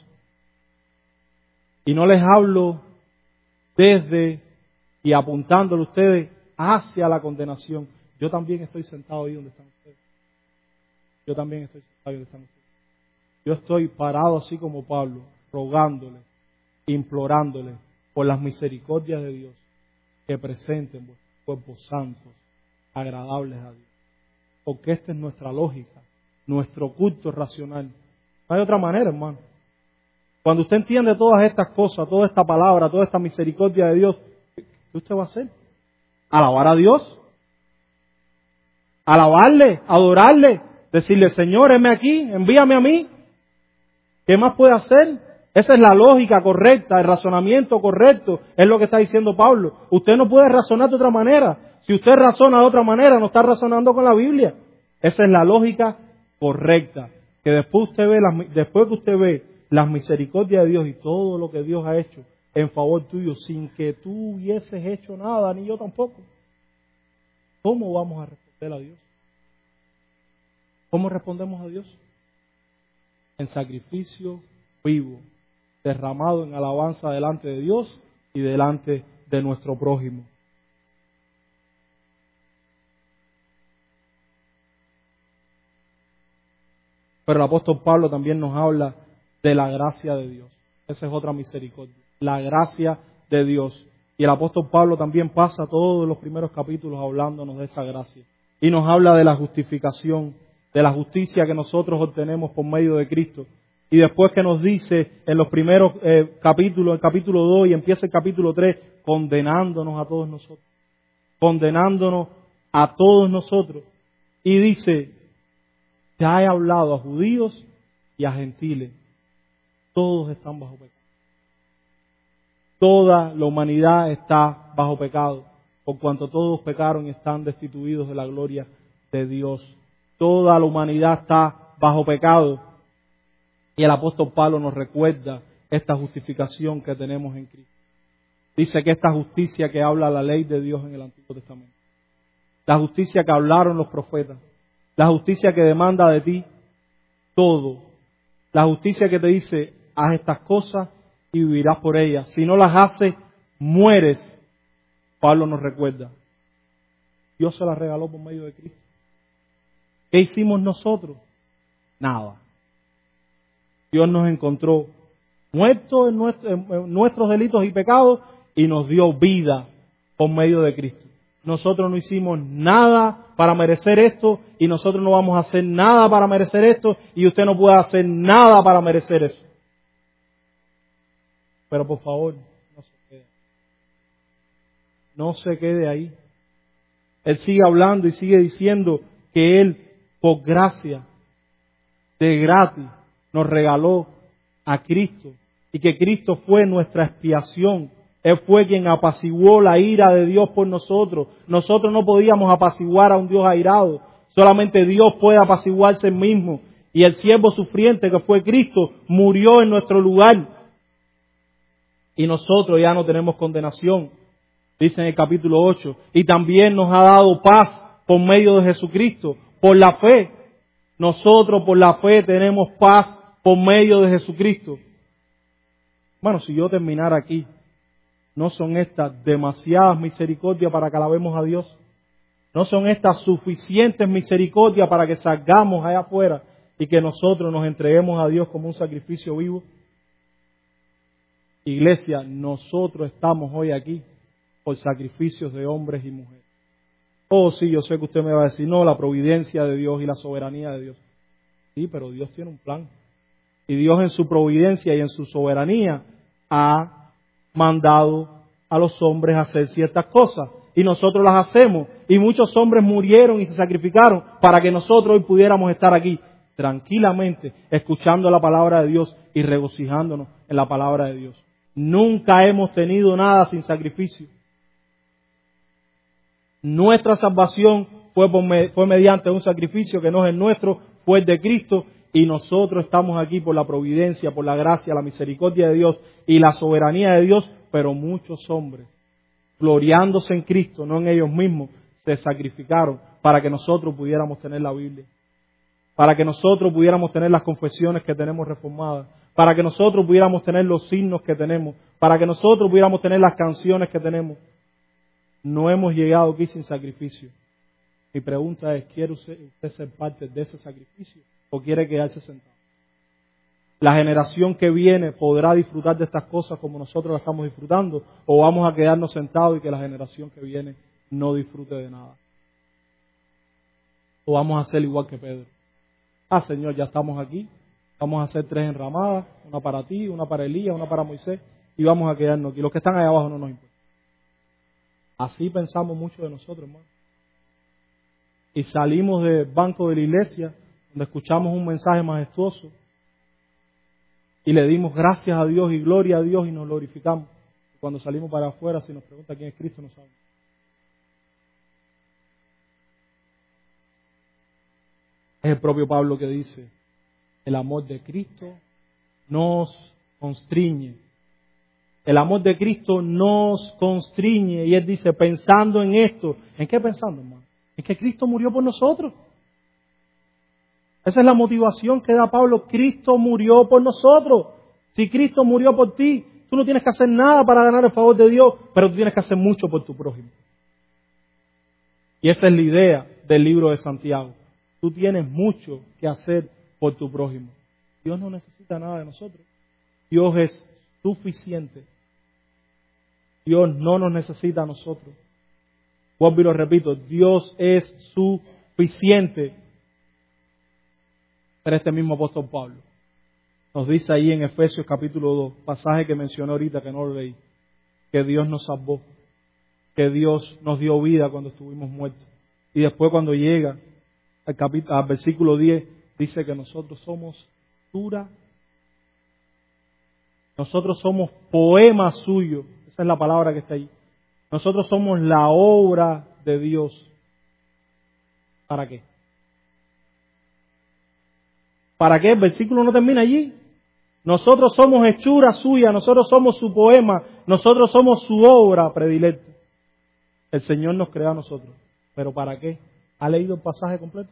Y no les hablo desde y apuntándole a ustedes hacia la condenación. Yo también estoy sentado ahí donde están ustedes. Yo también estoy sentado ahí donde están ustedes. Yo estoy parado así como Pablo, rogándole, implorándole por las misericordias de Dios que presenten vuestros cuerpos santos, agradables a Dios. Porque esta es nuestra lógica, nuestro culto racional. No hay otra manera, hermano. Cuando usted entiende todas estas cosas, toda esta palabra, toda esta misericordia de Dios, ¿qué usted va a hacer? Alabar a Dios. Alabarle, adorarle, decirle, Señor, heme aquí, envíame a mí. ¿Qué más puede hacer? Esa es la lógica correcta, el razonamiento correcto, es lo que está diciendo Pablo. Usted no puede razonar de otra manera. Si usted razona de otra manera, no está razonando con la Biblia. Esa es la lógica correcta. Que después usted ve las, después que usted ve las misericordias de Dios y todo lo que Dios ha hecho en favor tuyo, sin que tú hubieses hecho nada, ni yo tampoco. ¿Cómo vamos a responder a Dios? ¿Cómo respondemos a Dios? En sacrificio vivo, derramado en alabanza delante de Dios y delante de nuestro prójimo. Pero el apóstol Pablo también nos habla de la gracia de Dios. Esa es otra misericordia. La gracia de Dios. Y el apóstol Pablo también pasa todos los primeros capítulos hablándonos de esta gracia. Y nos habla de la justificación, de la justicia que nosotros obtenemos por medio de Cristo. Y después que nos dice en los primeros eh, capítulos, el capítulo dos y empieza el capítulo tres, condenándonos a todos nosotros. Condenándonos a todos nosotros. Y dice, ya he hablado a judíos y a gentiles. Todos están bajo pecado. Toda la humanidad está bajo pecado, por cuanto todos pecaron y están destituidos de la gloria de Dios. Toda la humanidad está bajo pecado. Y el apóstol Pablo nos recuerda esta justificación que tenemos en Cristo. Dice que esta justicia que habla la ley de Dios en el Antiguo Testamento, la justicia que hablaron los profetas, la justicia que demanda de ti todo, la justicia que te dice, haz estas cosas y vivirás por ellas. Si no las haces, mueres. Pablo nos recuerda. Dios se las regaló por medio de Cristo. ¿Qué hicimos nosotros? Nada. Dios nos encontró muertos en, nuestro, en nuestros delitos y pecados y nos dio vida por medio de Cristo. Nosotros no hicimos nada para merecer esto y nosotros no vamos a hacer nada para merecer esto y usted no puede hacer nada para merecer eso. Pero por favor, no se quede. No se quede ahí. Él sigue hablando y sigue diciendo que Él, por gracia, de gratis, nos regaló a Cristo y que Cristo fue nuestra expiación. Él fue quien apaciguó la ira de Dios por nosotros. Nosotros no podíamos apaciguar a un Dios airado. Solamente Dios puede apaciguarse él mismo. Y el siervo sufriente que fue Cristo murió en nuestro lugar. Y nosotros ya no tenemos condenación. Dice en el capítulo ocho. Y también nos ha dado paz por medio de Jesucristo. Por la fe. Nosotros por la fe tenemos paz por medio de Jesucristo. Bueno, si yo terminara aquí, ¿No son estas demasiadas misericordias para que alabemos a Dios? ¿No son estas suficientes misericordias para que salgamos allá afuera y que nosotros nos entreguemos a Dios como un sacrificio vivo? Iglesia, nosotros estamos hoy aquí por sacrificios de hombres y mujeres. Oh, sí, yo sé que usted me va a decir, no, la providencia de Dios y la soberanía de Dios. Sí, pero Dios tiene un plan. Y Dios en su providencia y en su soberanía ha mandado a los hombres a hacer ciertas cosas. Y nosotros las hacemos. Y muchos hombres murieron y se sacrificaron para que nosotros hoy pudiéramos estar aquí tranquilamente, escuchando la palabra de Dios y regocijándonos en la palabra de Dios. Nunca hemos tenido nada sin sacrificio. Nuestra salvación fue, por, fue mediante un sacrificio que no es el nuestro, fue el de Cristo, y nosotros estamos aquí por la providencia, por la gracia, la misericordia de Dios y la soberanía de Dios, pero muchos hombres, gloriándose en Cristo, no en ellos mismos, se sacrificaron para que nosotros pudiéramos tener la Biblia, para que nosotros pudiéramos tener las confesiones que tenemos reformadas, para que nosotros pudiéramos tener los signos que tenemos, para que nosotros pudiéramos tener las canciones que tenemos. No hemos llegado aquí sin sacrificio. Mi pregunta es, ¿quiere usted, usted ser parte de ese sacrificio o quiere quedarse sentado? La generación que viene podrá disfrutar de estas cosas como nosotros las estamos disfrutando, o vamos a quedarnos sentados y que la generación que viene no disfrute de nada. O vamos a hacer igual que Pedro. Ah, Señor, ya estamos aquí. Vamos a hacer tres enramadas, una para ti, una para Elías, una para Moisés, y vamos a quedarnos aquí. Los que están allá abajo no nos importa. Así pensamos muchos de nosotros, hermano. Y salimos del banco de la iglesia, donde escuchamos un mensaje majestuoso, y le dimos gracias a Dios y gloria a Dios y nos glorificamos. Cuando salimos para afuera, si nos pregunta quién es Cristo, no sabemos. Es el propio Pablo que dice, el amor de Cristo nos constriñe. El amor de Cristo nos constriñe. Y él dice, pensando en esto. ¿En qué pensando, hermano? En que Cristo murió por nosotros. Esa es la motivación que da Pablo. Cristo murió por nosotros. Si Cristo murió por ti, tú no tienes que hacer nada para ganar el favor de Dios, pero tú tienes que hacer mucho por tu prójimo. Y esa es la idea del libro de Santiago. Tú tienes mucho que hacer por tu prójimo. Dios no necesita nada de nosotros. Dios es suficiente. Dios no nos necesita a nosotros. Vuelvo y lo repito, Dios es suficiente. Pero este mismo apóstol Pablo nos dice ahí en Efesios capítulo dos, pasaje que mencioné ahorita que no lo leí, que Dios nos salvó, que Dios nos dio vida cuando estuvimos muertos. Y después cuando llega al, capítulo, al versículo diez, dice que nosotros somos pura. Nosotros somos poema suyo. Esa es la palabra que está ahí. Nosotros somos la obra de Dios. ¿Para qué? ¿Para qué? El versículo no termina allí. Nosotros somos hechura suya, nosotros somos su poema, nosotros somos su obra predilecta. El Señor nos creó a nosotros. ¿Pero para qué? ¿Ha leído el pasaje completo?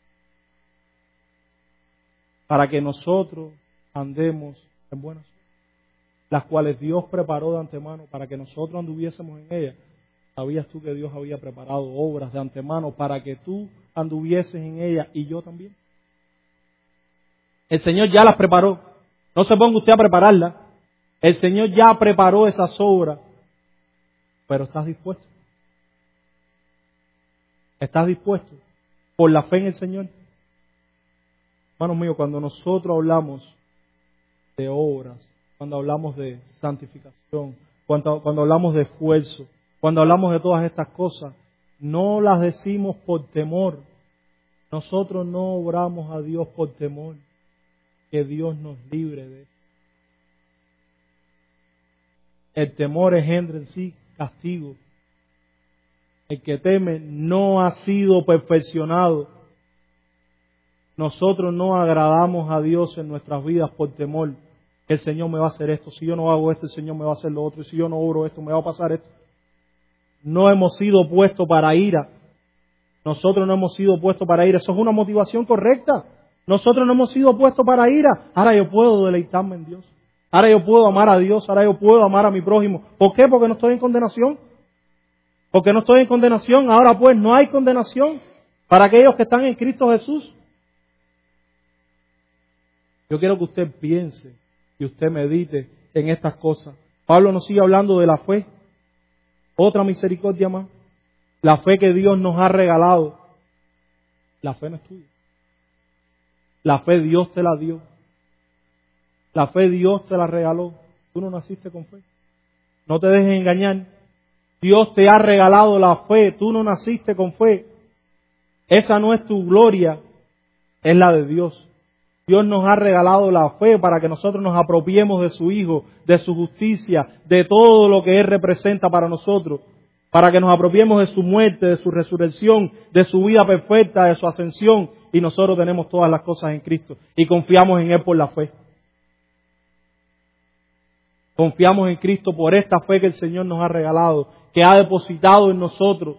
Para que nosotros andemos en buenas obras, las cuales Dios preparó de antemano para que nosotros anduviésemos en ellas. ¿Sabías tú que Dios había preparado obras de antemano para que tú anduvieses en ellas y yo también? El Señor ya las preparó. No se ponga usted a prepararlas. El Señor ya preparó esas obras. Pero ¿estás dispuesto? ¿Estás dispuesto por la fe en el Señor? Hermanos míos, cuando nosotros hablamos de obras, cuando hablamos de santificación, cuando, cuando hablamos de esfuerzo, cuando hablamos de todas estas cosas, no las decimos por temor. Nosotros no oramos a Dios por temor. Que Dios nos libre de eso. El temor engendra en sí castigo. El que teme no ha sido perfeccionado. Nosotros no agradamos a Dios en nuestras vidas por temor. El Señor me va a hacer esto. Si yo no hago esto, el Señor me va a hacer lo otro. Y si yo no oro esto, me va a pasar esto. No hemos sido puestos para ira. Nosotros no hemos sido puestos para ira. Eso es una motivación correcta. Nosotros no hemos sido puestos para ira. Ahora yo puedo deleitarme en Dios. Ahora yo puedo amar a Dios, ahora yo puedo amar a mi prójimo. ¿Por qué? Porque no estoy en condenación. Porque no estoy en condenación. Ahora pues no hay condenación para aquellos que están en Cristo Jesús. Yo quiero que usted piense y usted medite en estas cosas. Pablo nos sigue hablando de la fe. Otra misericordia más. La fe que Dios nos ha regalado. La fe no es tuya. La fe Dios te la dio. La fe Dios te la regaló. Tú no naciste con fe. No te dejes engañar. Dios te ha regalado la fe. Tú no naciste con fe. Esa no es tu gloria. Es la de Dios. Dios nos ha regalado la fe para que nosotros nos apropiemos de su Hijo, de su justicia, de todo lo que Él representa para nosotros. Para que nos apropiemos de su muerte, de su resurrección, de su vida perfecta, de su ascensión. Y nosotros tenemos todas las cosas en Cristo. Y confiamos en Él por la fe. Confiamos en Cristo por esta fe que el Señor nos ha regalado, que ha depositado en nosotros.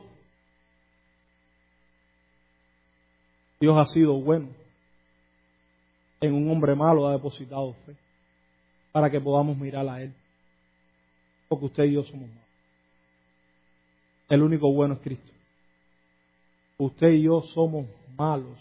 Dios ha sido bueno. En un hombre malo ha depositado fe, para que podamos mirar a Él. Porque usted y yo somos malos. El único bueno es Cristo. Usted y yo somos malos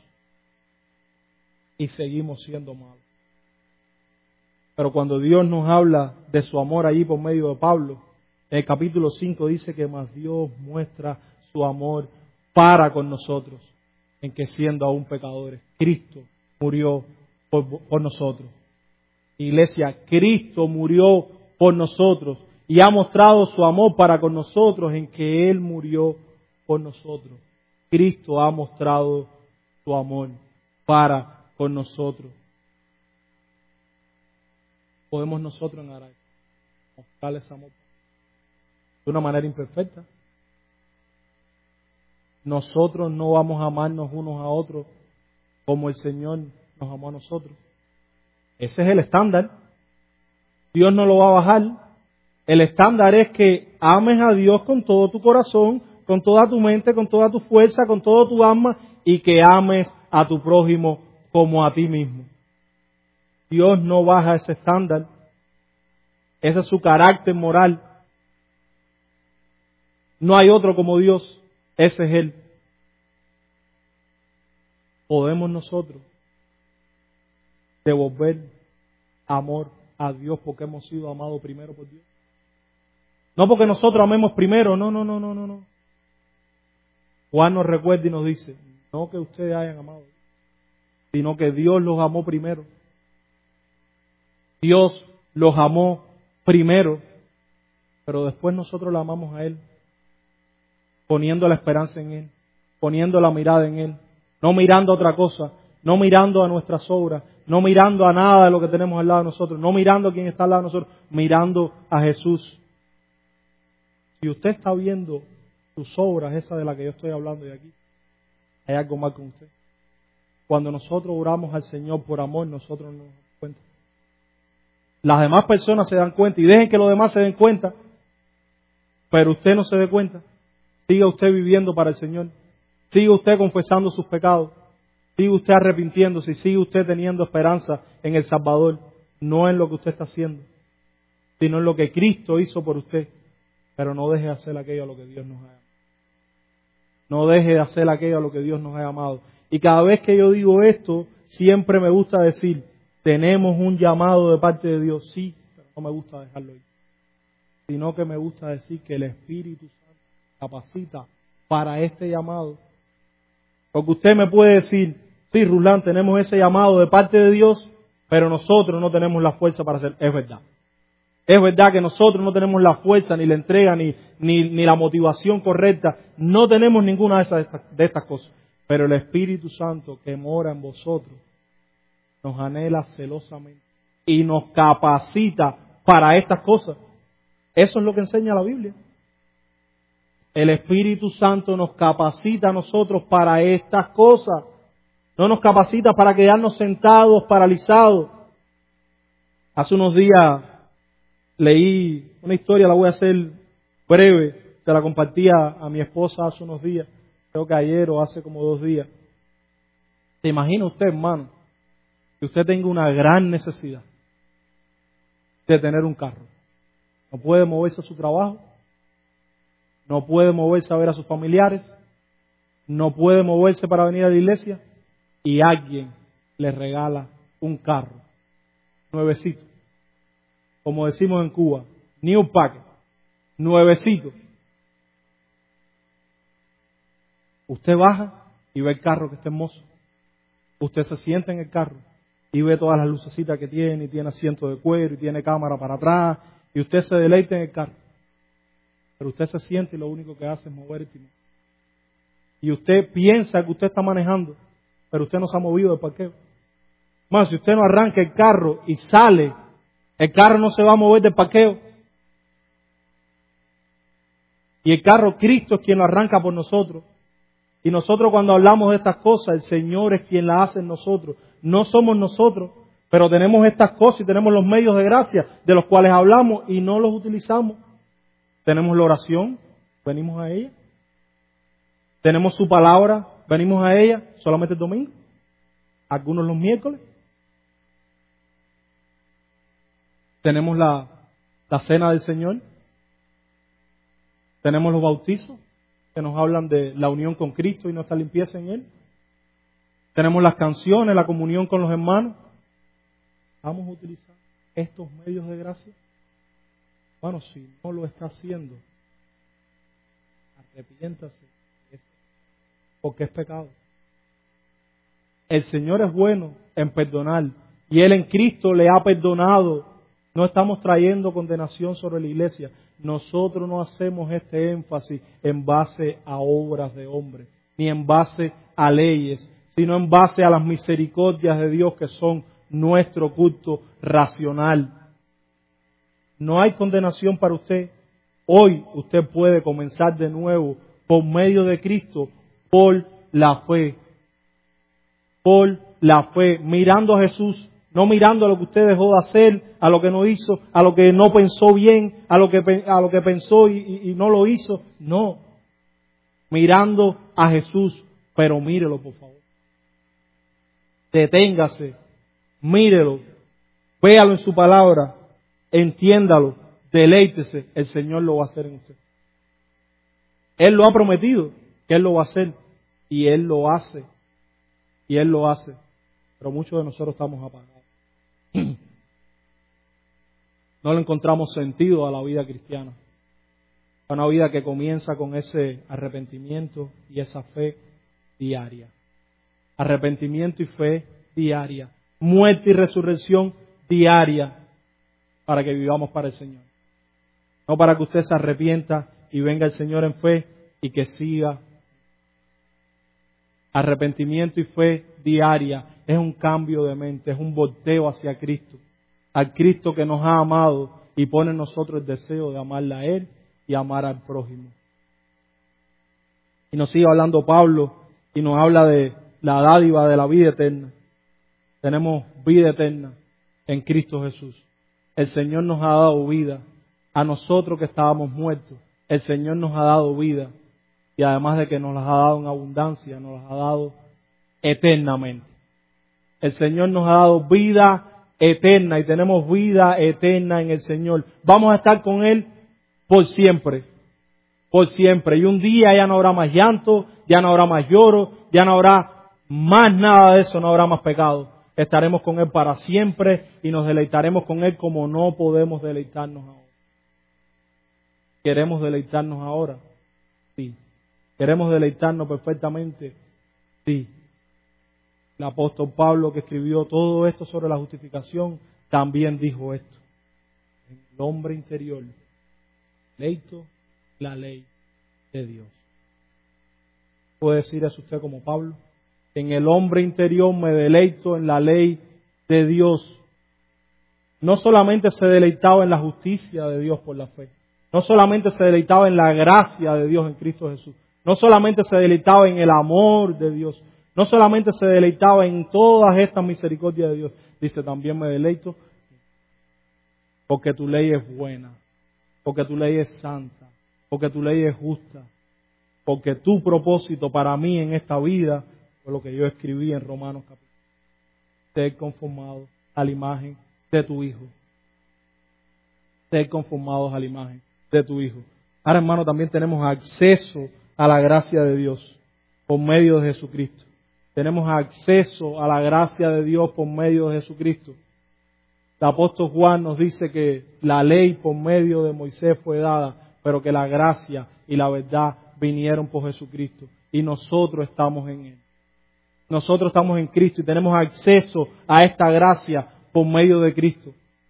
y seguimos siendo malos. Pero cuando Dios nos habla de su amor allí por medio de Pablo, en el capítulo cinco dice que más Dios muestra su amor para con nosotros, en que siendo aún pecadores, Cristo murió por, por nosotros. Iglesia, Cristo murió por nosotros y ha mostrado su amor para con nosotros en que Él murió por nosotros. Cristo ha mostrado su amor para con nosotros. Podemos nosotros en Aray mostrarles amor de una manera imperfecta. Nosotros no vamos a amarnos unos a otros como el Señor nos amó a nosotros. Ese es el estándar. Dios no lo va a bajar. El estándar es que ames a Dios con todo tu corazón, con toda tu mente, con toda tu fuerza, con todo tu alma y que ames a tu prójimo como a ti mismo. Dios no baja ese estándar. Ese es su carácter moral. No hay otro como Dios. Ese es Él. Podemos nosotros devolver amor a Dios porque hemos sido amados primero por Dios. No porque nosotros amemos primero. No, no, no, no, no, no. Juan nos recuerda y nos dice, no que ustedes hayan amado, sino que Dios los amó primero. Dios los amó primero, pero después nosotros la amamos a Él, poniendo la esperanza en Él, poniendo la mirada en Él, no mirando a otra cosa, no mirando a nuestras obras, no mirando a nada de lo que tenemos al lado de nosotros, no mirando a quien está al lado de nosotros, mirando a Jesús. Si usted está viendo sus obras, esa de la que yo estoy hablando de aquí, hay algo mal con usted. Cuando nosotros oramos al Señor por amor, nosotros no nos damos cuenta. Las demás personas se dan cuenta y dejen que los demás se den cuenta, pero usted no se dé cuenta. Siga usted viviendo para el Señor. Siga usted confesando sus pecados. Siga usted arrepintiéndose y sigue usted teniendo esperanza en el Salvador. No en lo que usted está haciendo, sino en lo que Cristo hizo por usted. Pero no deje de hacer aquello a lo que Dios nos ha llamado. No deje de hacer aquello a lo que Dios nos ha llamado. Y cada vez que yo digo esto, siempre me gusta decir, tenemos un llamado de parte de Dios, sí, pero no me gusta dejarlo ir. Sino que me gusta decir que el Espíritu Santo capacita para este llamado. Porque usted me puede decir, sí, Ruslan, tenemos ese llamado de parte de Dios, pero nosotros no tenemos la fuerza para hacer. Es verdad. Es verdad que nosotros no tenemos la fuerza, ni la entrega, ni, ni, ni la motivación correcta. No tenemos ninguna de, esas, de estas cosas. Pero el Espíritu Santo que mora en vosotros nos anhela celosamente y nos capacita para estas cosas. Eso es lo que enseña la Biblia. El Espíritu Santo nos capacita a nosotros para estas cosas. No nos capacita para quedarnos sentados, paralizados. Hace unos días leí una historia, la voy a hacer breve. Se la compartía a mi esposa hace unos días. Creo que ayer o hace como dos días. ¿Se imagina usted, hermano, que usted tenga una gran necesidad? de tener un carro. No puede moverse a su trabajo, no puede moverse a ver a sus familiares, no puede moverse para venir a la iglesia y alguien le regala un carro nuevecito. Como decimos en Cuba, new pack, nuevecito. Usted baja y ve el carro que está hermoso. Usted se sienta en el carro y ve todas las lucecitas que tiene, y tiene asiento de cuero, y tiene cámara para atrás, y usted se deleita en el carro. Pero usted se siente y lo único que hace es mover el timón. Y usted piensa que usted está manejando, pero usted no se ha movido del parqueo. Más, si usted no arranca el carro y sale, el carro no se va a mover del parqueo. Y el carro, Cristo es quien lo arranca por nosotros. Y nosotros cuando hablamos de estas cosas, el Señor es quien las hace en nosotros. No somos nosotros, pero tenemos estas cosas y tenemos los medios de gracia de los cuales hablamos y no los utilizamos. Tenemos la oración, venimos a ella. Tenemos su palabra, venimos a ella solamente el domingo. Algunos los miércoles. Tenemos la, la cena del Señor. Tenemos los bautizos que nos hablan de la unión con Cristo y nuestra limpieza en Él. Tenemos las canciones, la comunión con los hermanos. Vamos a utilizar estos medios de gracia. Bueno, si no lo está haciendo, arrepiéntase, porque es pecado. El Señor es bueno en perdonar y Él en Cristo le ha perdonado. No estamos trayendo condenación sobre la iglesia. Nosotros no hacemos este énfasis en base a obras de hombres, ni en base a leyes, sino en base a las misericordias de Dios que son nuestro culto racional. No hay condenación para usted. Hoy usted puede comenzar de nuevo por medio de Cristo, por la fe. Por la fe, mirando a Jesús. No mirando a lo que usted dejó de hacer, a lo que no hizo, a lo que no pensó bien, a lo que, a lo que pensó y, y, y no lo hizo. No. Mirando a Jesús, pero mírelo por favor. Deténgase, mírelo, véalo en su palabra, entiéndalo, deleítese. El Señor lo va a hacer en usted. Él lo ha prometido que Él lo va a hacer y Él lo hace. Y Él lo hace. Pero muchos de nosotros estamos apagados. No le encontramos sentido a la vida cristiana. A una vida que comienza con ese arrepentimiento y esa fe diaria. Arrepentimiento y fe diaria. Muerte y resurrección diaria para que vivamos para el Señor. No para que usted se arrepienta y venga el Señor en fe y que siga. Arrepentimiento y fe diaria es un cambio de mente, es un volteo hacia Cristo. Al Cristo que nos ha amado y pone en nosotros el deseo de amarle a Él y amar al prójimo. Y nos sigue hablando Pablo y nos habla de la dádiva de la vida eterna. Tenemos vida eterna en Cristo Jesús. El Señor nos ha dado vida. A nosotros que estábamos muertos, el Señor nos ha dado vida. Y además de que nos las ha dado en abundancia, nos las ha dado eternamente. El Señor nos ha dado vida eterna y tenemos vida eterna en el Señor. Vamos a estar con Él por siempre, por siempre. Y un día ya no habrá más llanto, ya no habrá más lloro, ya no habrá más nada de eso, no habrá más pecado. Estaremos con Él para siempre y nos deleitaremos con Él como no podemos deleitarnos ahora. ¿Queremos deleitarnos ahora? Sí. ¿Queremos deleitarnos perfectamente? Sí. El apóstol Pablo, que escribió todo esto sobre la justificación, también dijo esto. En el hombre interior, deleito la ley de Dios. ¿Puede decir eso usted como Pablo? En el hombre interior me deleito en la ley de Dios. No solamente se deleitaba en la justicia de Dios por la fe. No solamente se deleitaba en la gracia de Dios en Cristo Jesús. No solamente se deleitaba en el amor de Dios. No solamente se deleitaba en todas estas misericordias de Dios. Dice, también me deleito porque tu ley es buena. Porque tu ley es santa. Porque tu ley es justa. Porque tu propósito para mí en esta vida fue lo que yo escribí en Romanos capítulo. Ser conformado a la imagen de tu Hijo. ser conformados a la imagen de tu Hijo. Ahora, hermano, también tenemos acceso a la gracia de Dios por medio de Jesucristo. Tenemos acceso a la gracia de Dios por medio de Jesucristo. El apóstol Juan nos dice que la ley por medio de Moisés fue dada, pero que la gracia y la verdad vinieron por Jesucristo. Y nosotros estamos en Él. Nosotros estamos en Cristo y tenemos acceso a esta gracia por medio de Cristo.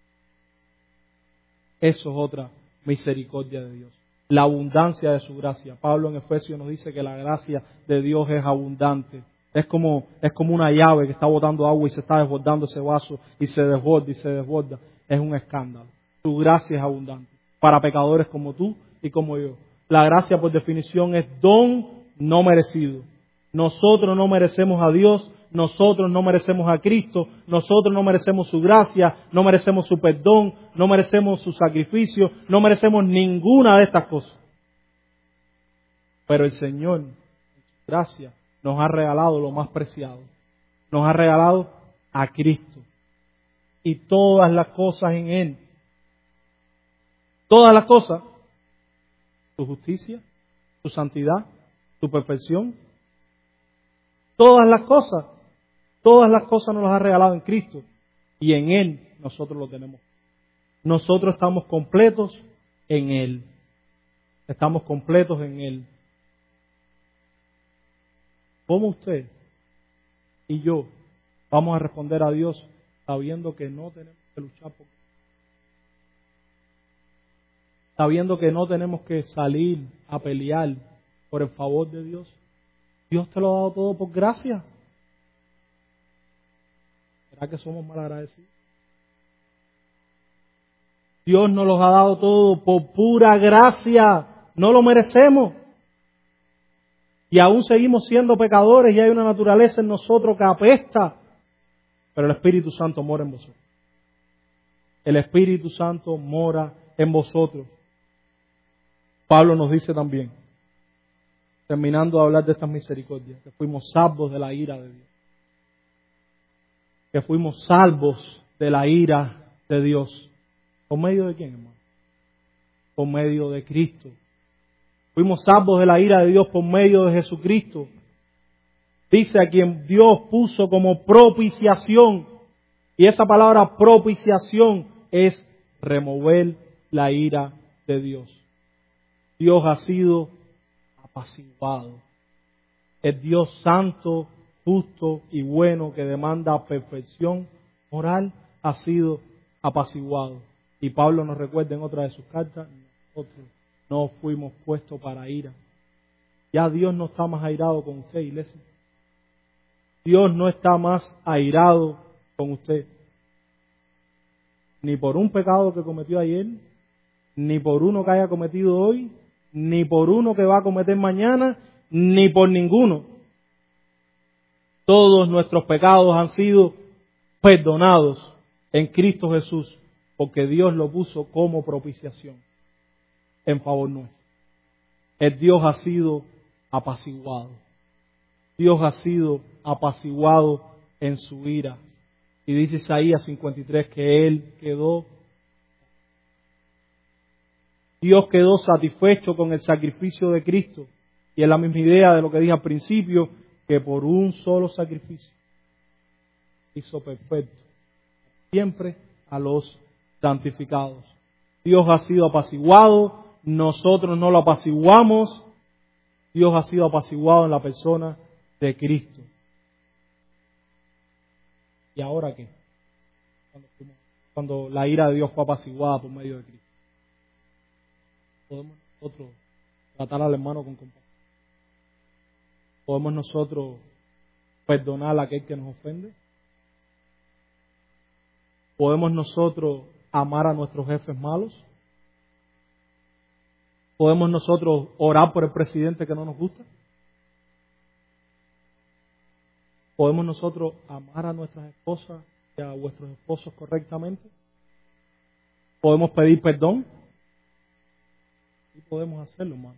Eso es otra misericordia de Dios. La abundancia de su gracia. Pablo en Efesios nos dice que la gracia de Dios es abundante. Es como, es como una llave que está botando agua y se está desbordando ese vaso y se desborda y se desborda. Es un escándalo. Su gracia es abundante para pecadores como tú y como yo. La gracia, por definición, es don no merecido. Nosotros no merecemos a Dios, nosotros no merecemos a Cristo, nosotros no merecemos su gracia, no merecemos su perdón, no merecemos su sacrificio, no merecemos ninguna de estas cosas. Pero el Señor, en su gracia, nos ha regalado lo más preciado. Nos ha regalado a Cristo. Y todas las cosas en Él. Todas las cosas. Su justicia, su santidad, su perfección. Todas las cosas. Todas las cosas nos las ha regalado en Cristo. Y en Él nosotros lo tenemos. Nosotros estamos completos en Él. Estamos completos en Él. ¿Cómo usted y yo vamos a responder a Dios sabiendo que no tenemos que luchar por Él? Sabiendo que no tenemos que salir a pelear por el favor de Dios. Dios te lo ha dado todo por gracia. ¿Será que somos mal agradecidos? Dios nos los ha dado todo por pura gracia. No lo merecemos. Y aún seguimos siendo pecadores y hay una naturaleza en nosotros que apesta. Pero el Espíritu Santo mora en vosotros. El Espíritu Santo mora en vosotros. Pablo nos dice también, terminando de hablar de estas misericordias, que fuimos salvos de la ira de Dios. Que fuimos salvos de la ira de Dios. ¿Por medio de quién, hermano? Por medio de Cristo. Fuimos salvos de la ira de Dios por medio de Jesucristo. Dice a quien Dios puso como propiciación. Y esa palabra propiciación es remover la ira de Dios. Dios ha sido apaciguado. El Dios santo, justo y bueno que demanda perfección moral ha sido apaciguado. Y Pablo nos recuerda en otra de sus cartas, nosotros no fuimos puestos para ira. Ya Dios no está más airado con usted, iglesia. Dios no está más airado con usted. Ni por un pecado que cometió ayer, ni por uno que haya cometido hoy, ni por uno que va a cometer mañana, ni por ninguno. Todos nuestros pecados han sido perdonados en Cristo Jesús, porque Dios lo puso como propiciación en favor nuestro. El Dios ha sido apaciguado. Dios ha sido apaciguado en su ira. Y dice Isaías cincuenta y tres que Él quedó, Dios quedó satisfecho con el sacrificio de Cristo. Y es la misma idea de lo que dije al principio, que por un solo sacrificio hizo perfecto siempre a los santificados. Dios ha sido apaciguado, nosotros no lo apaciguamos, Dios ha sido apaciguado en la persona de Cristo. ¿Y ahora qué? Cuando, cuando la ira de Dios fue apaciguada por medio de Cristo. ¿Podemos nosotros tratar al hermano con compasión? ¿Podemos nosotros perdonar a aquel que nos ofende? ¿Podemos nosotros amar a nuestros jefes malos? ¿Podemos nosotros orar por el presidente que no nos gusta? ¿Podemos nosotros amar a nuestras esposas y a vuestros esposos correctamente? ¿Podemos pedir perdón? Sí podemos hacerlo, hermano.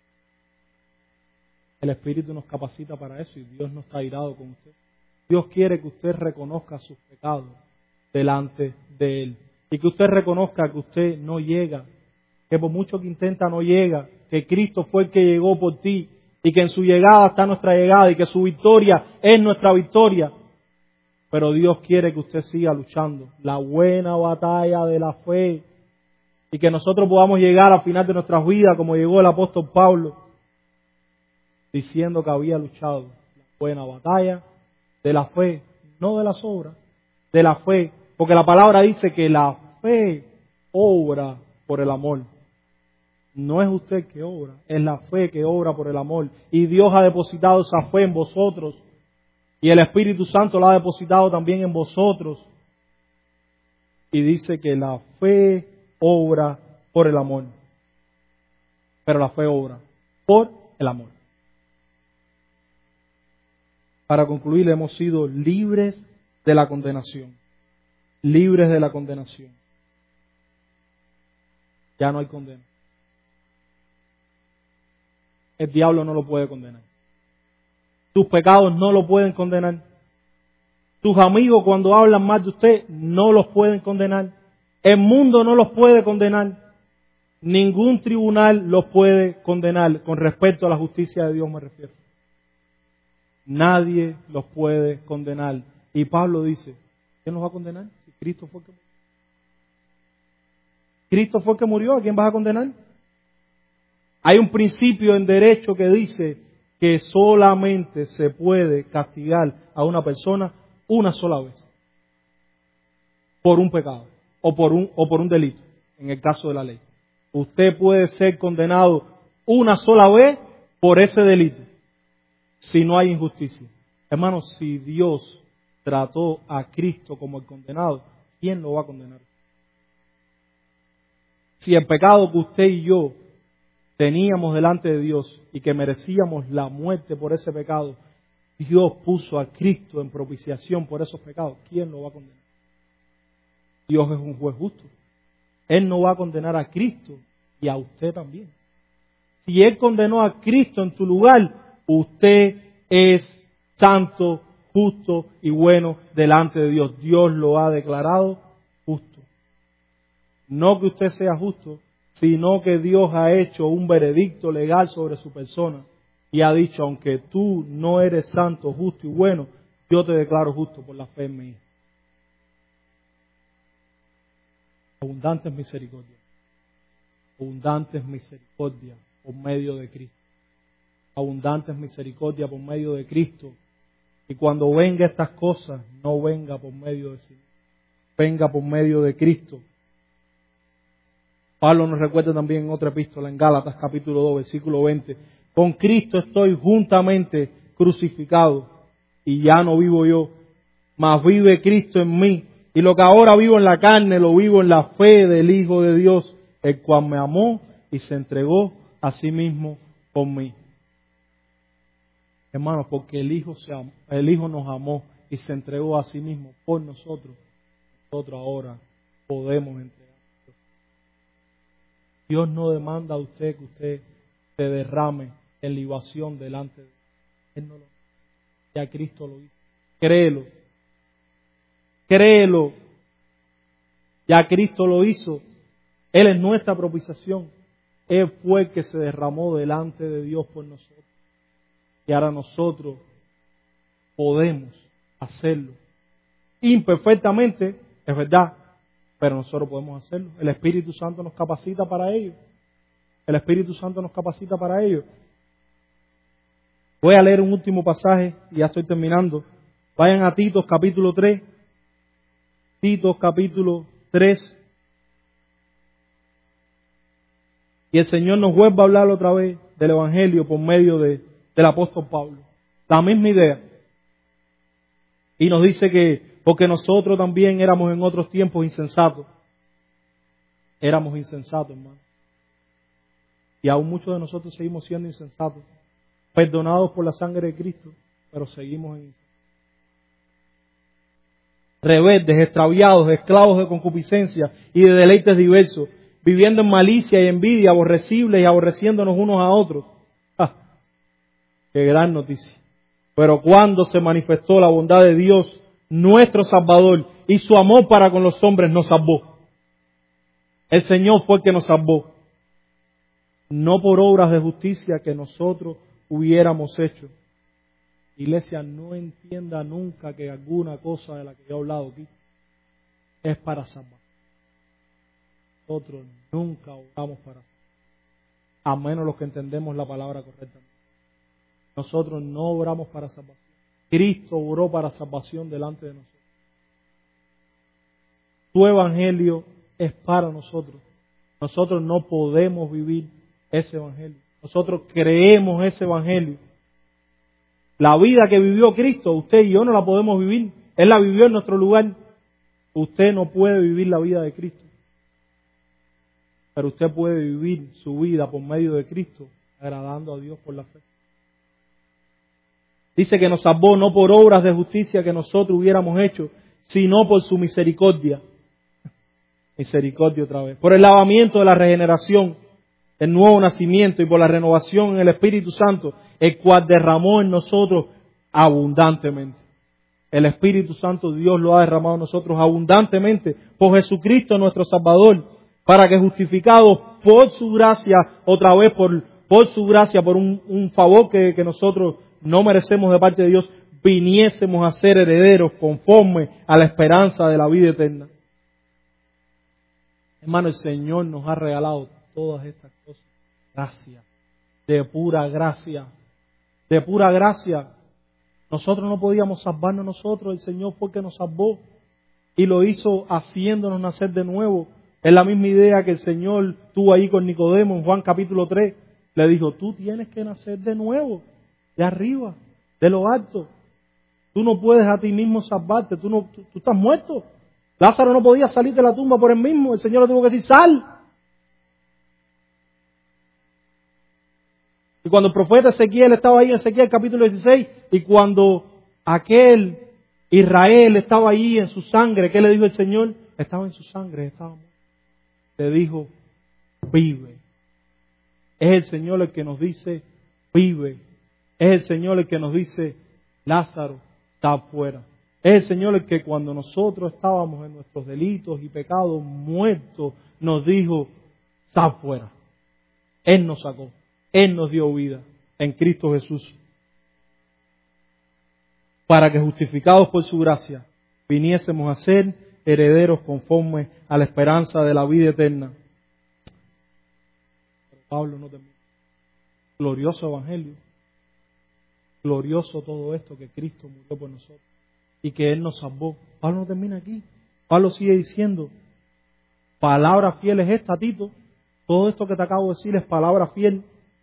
El Espíritu nos capacita para eso y Dios no está airado con usted. Dios quiere que usted reconozca sus pecados delante de Él y que usted reconozca que usted no llega, que por mucho que intenta no llega, que Cristo fue el que llegó por ti y que en su llegada está nuestra llegada y que su victoria es nuestra victoria. Pero Dios quiere que usted siga luchando la buena batalla de la fe y que nosotros podamos llegar al final de nuestras vidas como llegó el apóstol Pablo, diciendo que había luchado la buena batalla de la fe, no de las obras, de la fe, porque la palabra dice que la fe obra por el amor. No es usted que obra, es la fe que obra por el amor. Y Dios ha depositado esa fe en vosotros. Y el Espíritu Santo la ha depositado también en vosotros. Y dice que la fe obra por el amor. Pero la fe obra por el amor. Para concluir, hemos sido libres de la condenación. Libres de la condenación. Ya no hay condena. El diablo no lo puede condenar. Tus pecados no lo pueden condenar. Tus amigos cuando hablan mal de usted no los pueden condenar. El mundo no los puede condenar. Ningún tribunal los puede condenar. Con respecto a la justicia de Dios me refiero. Nadie los puede condenar. Y Pablo dice, ¿quién los va a condenar? Si Cristo fue el que murió. Cristo fue el que murió, ¿a quién vas a condenar? Hay un principio en derecho que dice que solamente se puede castigar a una persona una sola vez. Por un pecado o por un, o por un delito, en el caso de la ley. Usted puede ser condenado una sola vez por ese delito, si no hay injusticia. Hermanos, si Dios trató a Cristo como el condenado, ¿quién lo va a condenar? Si el pecado que usted y yo teníamos delante de Dios y que merecíamos la muerte por ese pecado, Dios puso a Cristo en propiciación por esos pecados, ¿quién lo va a condenar? Dios es un juez justo. Él no va a condenar a Cristo y a usted también. Si Él condenó a Cristo en tu lugar, usted es santo, justo y bueno delante de Dios. Dios lo ha declarado justo. No que usted sea justo, sino que Dios ha hecho un veredicto legal sobre su persona y ha dicho, aunque tú no eres santo, justo y bueno, yo te declaro justo por la fe en mí. Abundantes misericordias, abundantes misericordias por medio de Cristo, abundantes misericordias por medio de Cristo. Y cuando venga estas cosas, no venga por medio de sí, venga por medio de Cristo. Pablo nos recuerda también en otra epístola, en Gálatas capítulo dos, versículo veinte. Con Cristo estoy juntamente crucificado y ya no vivo yo, mas vive Cristo en mí. Y lo que ahora vivo en la carne, lo vivo en la fe del Hijo de Dios, el cual me amó y se entregó a sí mismo por mí. Hermanos, porque el Hijo, se amó, el Hijo nos amó y se entregó a sí mismo por nosotros, nosotros ahora podemos entregar. Dios no demanda a usted que usted se derrame en libación delante de Él. Él no lo hace. Ya Cristo lo hizo. Créelo. Créelo. Ya Cristo lo hizo. Él es nuestra propiciación. Él fue el que se derramó delante de Dios por nosotros. Y ahora nosotros podemos hacerlo. Imperfectamente, es verdad, pero nosotros podemos hacerlo. El Espíritu Santo nos capacita para ello. El Espíritu Santo nos capacita para ello. Voy a leer un último pasaje y ya estoy terminando. Vayan a Tito capítulo tres. Tito capítulo tres. Y el Señor nos vuelve a hablar otra vez del Evangelio por medio de, del apóstol Pablo. La misma idea. Y nos dice que porque nosotros también éramos en otros tiempos insensatos. Éramos insensatos, hermano. Y aún muchos de nosotros seguimos siendo insensatos. Perdonados por la sangre de Cristo, pero seguimos en insensatos. Rebeldes, extraviados, esclavos de concupiscencia y de deleites diversos, viviendo en malicia y envidia, aborrecibles y aborreciéndonos unos a otros. ¡Ah! ¡Qué gran noticia! Pero cuando se manifestó la bondad de Dios, nuestro Salvador, y su amor para con los hombres nos salvó. El Señor fue el que nos salvó. No por obras de justicia que nosotros hubiéramos hecho. Iglesia, no entienda nunca que alguna cosa de la que yo he hablado aquí es para salvar. Nosotros nunca oramos para salvar, a menos los que entendemos la palabra correctamente. Nosotros no oramos para salvación. Cristo oró para salvación delante de nosotros. Su evangelio es para nosotros. Nosotros no podemos vivir ese evangelio. Nosotros creemos ese evangelio. La vida que vivió Cristo, usted y yo no la podemos vivir. Él la vivió en nuestro lugar. Usted no puede vivir la vida de Cristo. Pero usted puede vivir su vida por medio de Cristo, agradando a Dios por la fe. Dice que nos salvó no por obras de justicia que nosotros hubiéramos hecho, sino por su misericordia. Misericordia otra vez. Por el lavamiento de la regeneración, el nuevo nacimiento y por la renovación en el Espíritu Santo, el cual derramó en nosotros abundantemente. El Espíritu Santo Dios lo ha derramado en nosotros abundantemente por Jesucristo nuestro Salvador, para que justificados por su gracia, otra vez por, por su gracia, por un, un favor que, que nosotros no merecemos de parte de Dios, viniésemos a ser herederos conforme a la esperanza de la vida eterna. Hermano, el Señor nos ha regalado todas estas cosas. Gracia. De pura gracia. De pura gracia. Nosotros no podíamos salvarnos nosotros. El Señor fue el que nos salvó. Y lo hizo haciéndonos nacer de nuevo. Es la misma idea que el Señor tuvo ahí con Nicodemo en Juan capítulo tres. Le dijo, tú tienes que nacer de nuevo. De arriba. De lo alto. Tú no puedes a ti mismo salvarte. Tú, no, tú, tú estás muerto. Lázaro no podía salir de la tumba por él mismo. El Señor le tuvo que decir, sal. Y cuando el profeta Ezequiel estaba ahí en Ezequiel capítulo dieciséis, y cuando aquel Israel estaba ahí en su sangre, ¿qué le dijo el Señor? Estaba en su sangre, estaba muerto. Le dijo, vive. Es el Señor el que nos dice, vive. Es el Señor el que nos dice, Lázaro está afuera. Es el Señor el que cuando nosotros estábamos en nuestros delitos y pecados muertos, nos dijo, está afuera. Él nos sacó. Él nos dio vida en Cristo Jesús. Para que justificados por su gracia, viniésemos a ser herederos conforme a la esperanza de la vida eterna. Pero Pablo no termina. Glorioso evangelio. Glorioso todo esto que Cristo murió por nosotros. Y que Él nos salvó. Pablo no termina aquí. Pablo sigue diciendo, palabra fiel es esta, Tito. Todo esto que te acabo de decir es palabra fiel.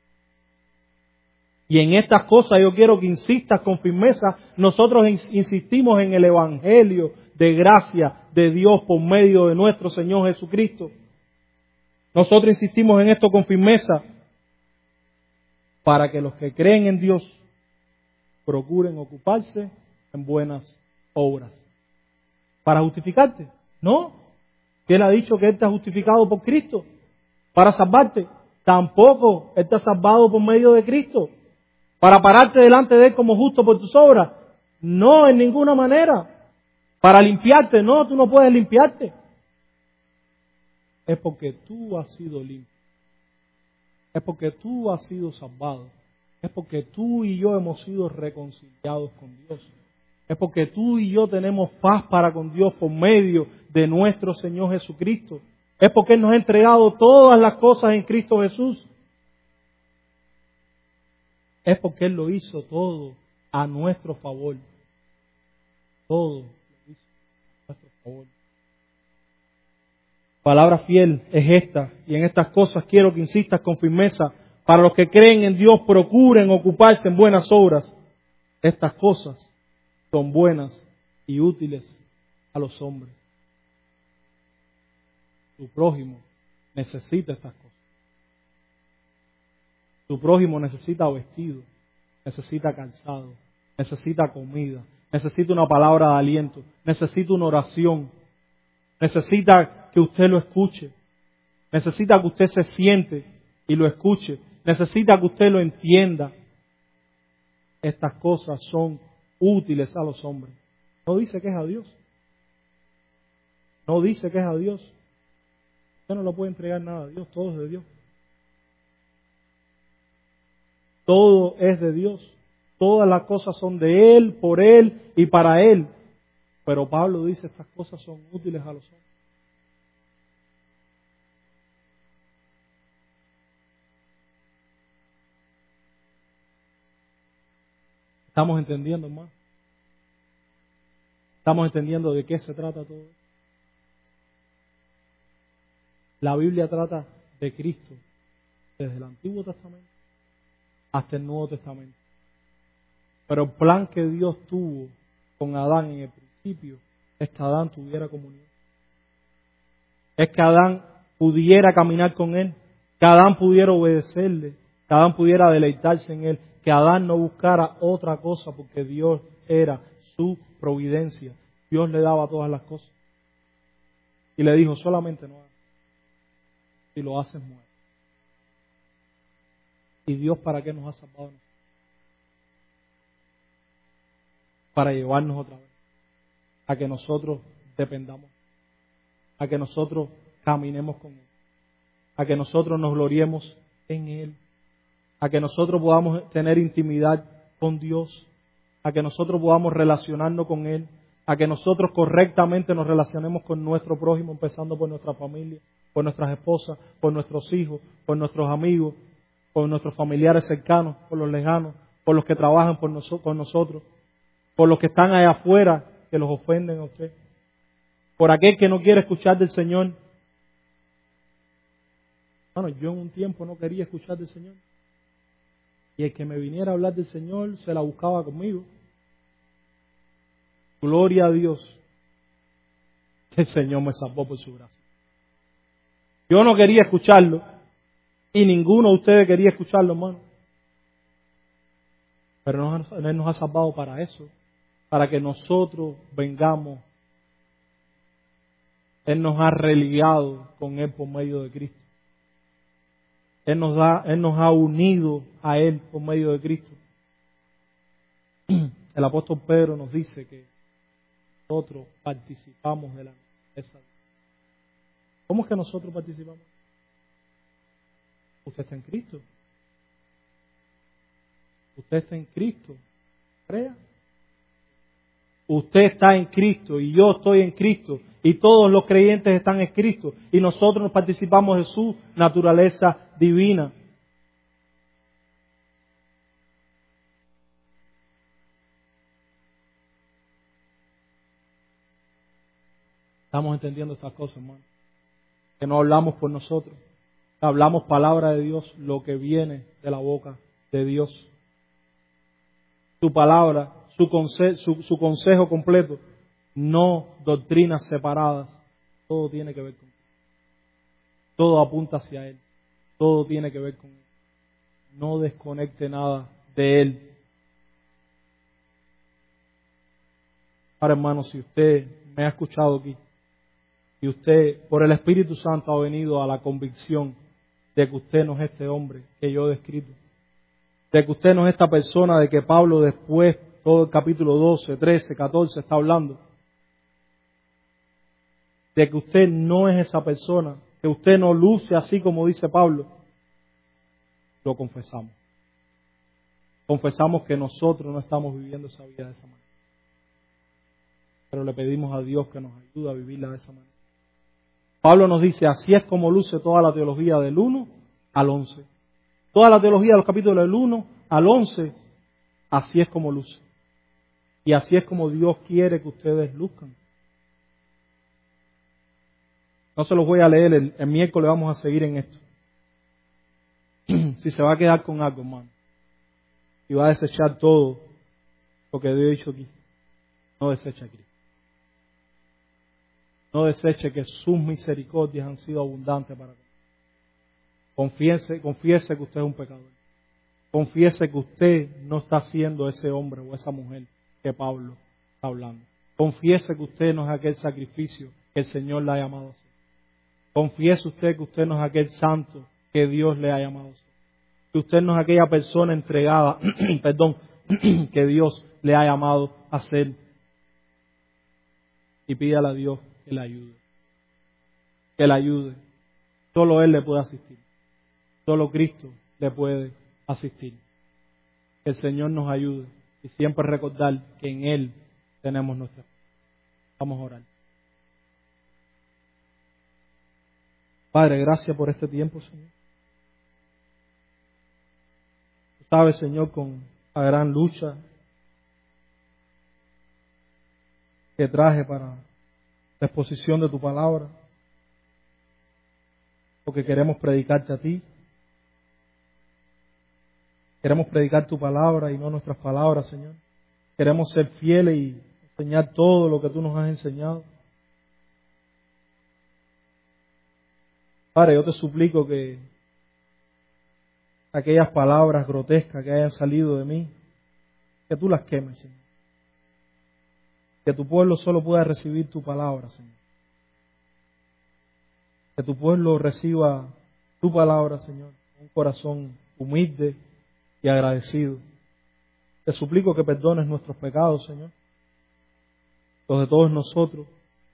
Y en estas cosas yo quiero que insistas con firmeza. Nosotros insistimos en el evangelio de gracia de Dios por medio de nuestro Señor Jesucristo. Nosotros insistimos en esto con firmeza para que los que creen en Dios procuren ocuparse en buenas obras. ¿Para justificarte? No. ¿Quién ha dicho que Él te ha justificado por Cristo? ¿Para salvarte? Tampoco. Él te ha salvado por medio de Cristo. ¿Para pararte delante de Él como justo por tus obras? No, en ninguna manera. ¿Para limpiarte? No, tú no puedes limpiarte. Es porque tú has sido limpio. Es porque tú has sido salvado. Es porque tú y yo hemos sido reconciliados con Dios. Es porque tú y yo tenemos paz para con Dios por medio de nuestro Señor Jesucristo. Es porque Él nos ha entregado todas las cosas en Cristo Jesús. Es porque Él lo hizo todo a nuestro favor. Todo lo hizo a nuestro favor. Palabra fiel es esta, y en estas cosas quiero que insistas con firmeza. Para los que creen en Dios, procuren ocuparse en buenas obras. Estas cosas son buenas y útiles a los hombres. Tu prójimo necesita estas cosas. Tu prójimo necesita vestido, necesita calzado, necesita comida, necesita una palabra de aliento, necesita una oración, necesita que usted lo escuche, necesita que usted se siente y lo escuche, necesita que usted lo entienda. Estas cosas son útiles a los hombres. No dice que es a Dios. No dice que es a Dios. Usted no le puede entregar nada a Dios, todo es de Dios. Todo es de Dios. Todas las cosas son de Él, por Él y para Él. Pero Pablo dice, estas cosas son útiles a los hombres. ¿Estamos entendiendo, hermano? ¿Estamos entendiendo de qué se trata todo esto? La Biblia trata de Cristo desde el Antiguo Testamento hasta el Nuevo Testamento. Pero el plan que Dios tuvo con Adán en el principio es que Adán tuviera comunión. Es que Adán pudiera caminar con Él, que Adán pudiera obedecerle, que Adán pudiera deleitarse en Él, que Adán no buscara otra cosa porque Dios era su providencia. Dios le daba todas las cosas. Y le dijo, solamente no hagas. Si lo haces, muere. ¿Y Dios para qué nos ha salvado? Para llevarnos otra vez a que nosotros dependamos, a que nosotros caminemos con Él, a que nosotros nos gloriemos en Él, a que nosotros podamos tener intimidad con Dios, a que nosotros podamos relacionarnos con Él, a que nosotros correctamente nos relacionemos con nuestro prójimo, empezando por nuestra familia, por nuestras esposas, por nuestros hijos, por nuestros amigos, por nuestros familiares cercanos, por los lejanos, por los que trabajan por noso- con nosotros, por los que están allá afuera que los ofenden a usted, por aquel que no quiere escuchar del Señor. Bueno, yo en un tiempo no quería escuchar del Señor. Y el que me viniera a hablar del Señor se la buscaba conmigo. Gloria a Dios que el Señor me salvó por su gracia. Yo no quería escucharlo y ninguno de ustedes quería escucharlo, hermano. Pero Él nos ha salvado para eso, para que nosotros vengamos. Él nos ha religado con Él por medio de Cristo. Él nos, da, Él nos ha unido a Él por medio de Cristo. El apóstol Pedro nos dice que nosotros participamos de la naturaleza. ¿Cómo es que nosotros participamos? Usted está en Cristo. Usted está en Cristo. Crea. Usted está en Cristo y yo estoy en Cristo y todos los creyentes están en Cristo y nosotros participamos de su naturaleza divina. Estamos entendiendo estas cosas, hermano. Que no hablamos por nosotros, hablamos palabra de Dios, lo que viene de la boca de Dios. Su palabra, su, conse- su, su consejo completo, no doctrinas separadas. Todo tiene que ver con Él. Todo apunta hacia Él. Todo tiene que ver con Él. No desconecte nada de Él. Ahora, hermano, si usted me ha escuchado aquí y usted, por el Espíritu Santo, ha venido a la convicción de que usted no es este hombre que yo he descrito, de que usted no es esta persona de que Pablo después, todo el capítulo doce, trece, catorce está hablando, de que usted no es esa persona, que usted no luce así como dice Pablo, lo confesamos. Confesamos que nosotros no estamos viviendo esa vida de esa manera. Pero le pedimos a Dios que nos ayude a vivirla de esa manera. Pablo nos dice, así es como luce toda la teología del uno al once. Toda la teología de los capítulos del uno al once, así es como luce. Y así es como Dios quiere que ustedes luzcan. No se los voy a leer, el, el miércoles vamos a seguir en esto. Si se va a quedar con algo, hermano, y va a desechar todo lo que Dios ha dicho aquí, no deseche a Cristo. No deseche que sus misericordias han sido abundantes para usted. Confiese, confiese que usted es un pecador. Confiese que usted no está siendo ese hombre o esa mujer que Pablo está hablando. Confiese que usted no es aquel sacrificio que el Señor le ha llamado a hacer. Confiese usted que usted no es aquel santo que Dios le ha llamado a hacer. Que usted no es aquella persona entregada, perdón, que Dios le ha llamado a hacer. Y pídale a Dios que le ayude. Que le ayude. Solo Él le puede asistir. Solo Cristo le puede asistir. Que el Señor nos ayude y siempre recordar que en Él tenemos nuestra fe. Vamos a orar. Padre, gracias por este tiempo, Señor. Tú sabes, Señor, con la gran lucha que traje para la exposición de tu palabra, porque queremos predicarte a ti. Queremos predicar tu palabra y no nuestras palabras, Señor. Queremos ser fieles y enseñar todo lo que tú nos has enseñado. Padre, yo te suplico que aquellas palabras grotescas que hayan salido de mí, que tú las quemes, Señor. Que tu pueblo solo pueda recibir tu palabra, Señor. Que tu pueblo reciba tu palabra, Señor, con un corazón humilde y agradecido. Te suplico que perdones nuestros pecados, Señor, los de todos nosotros.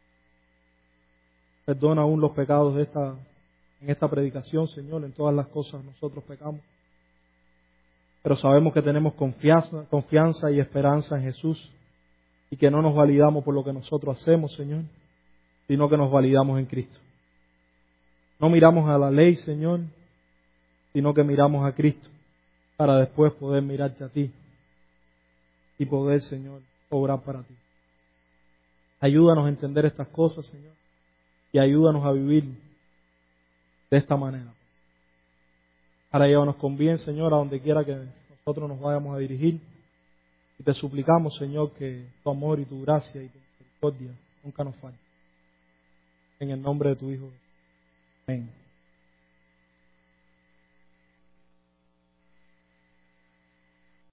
Perdona aún los pecados de esta, en esta predicación, Señor. En todas las cosas nosotros pecamos. Pero sabemos que tenemos confianza, confianza y esperanza en Jesús y que no nos validamos por lo que nosotros hacemos, Señor, sino que nos validamos en Cristo. No miramos a la ley, Señor, sino que miramos a Cristo para después poder mirarte a ti y poder, Señor, obrar para ti. Ayúdanos a entender estas cosas, Señor, y ayúdanos a vivir de esta manera. Ahora llévanos con bien, Señor, a donde quiera que nosotros nos vayamos a dirigir. Y te suplicamos, Señor, que tu amor y tu gracia y tu misericordia nunca nos fallen. En el nombre de tu Hijo. Amén.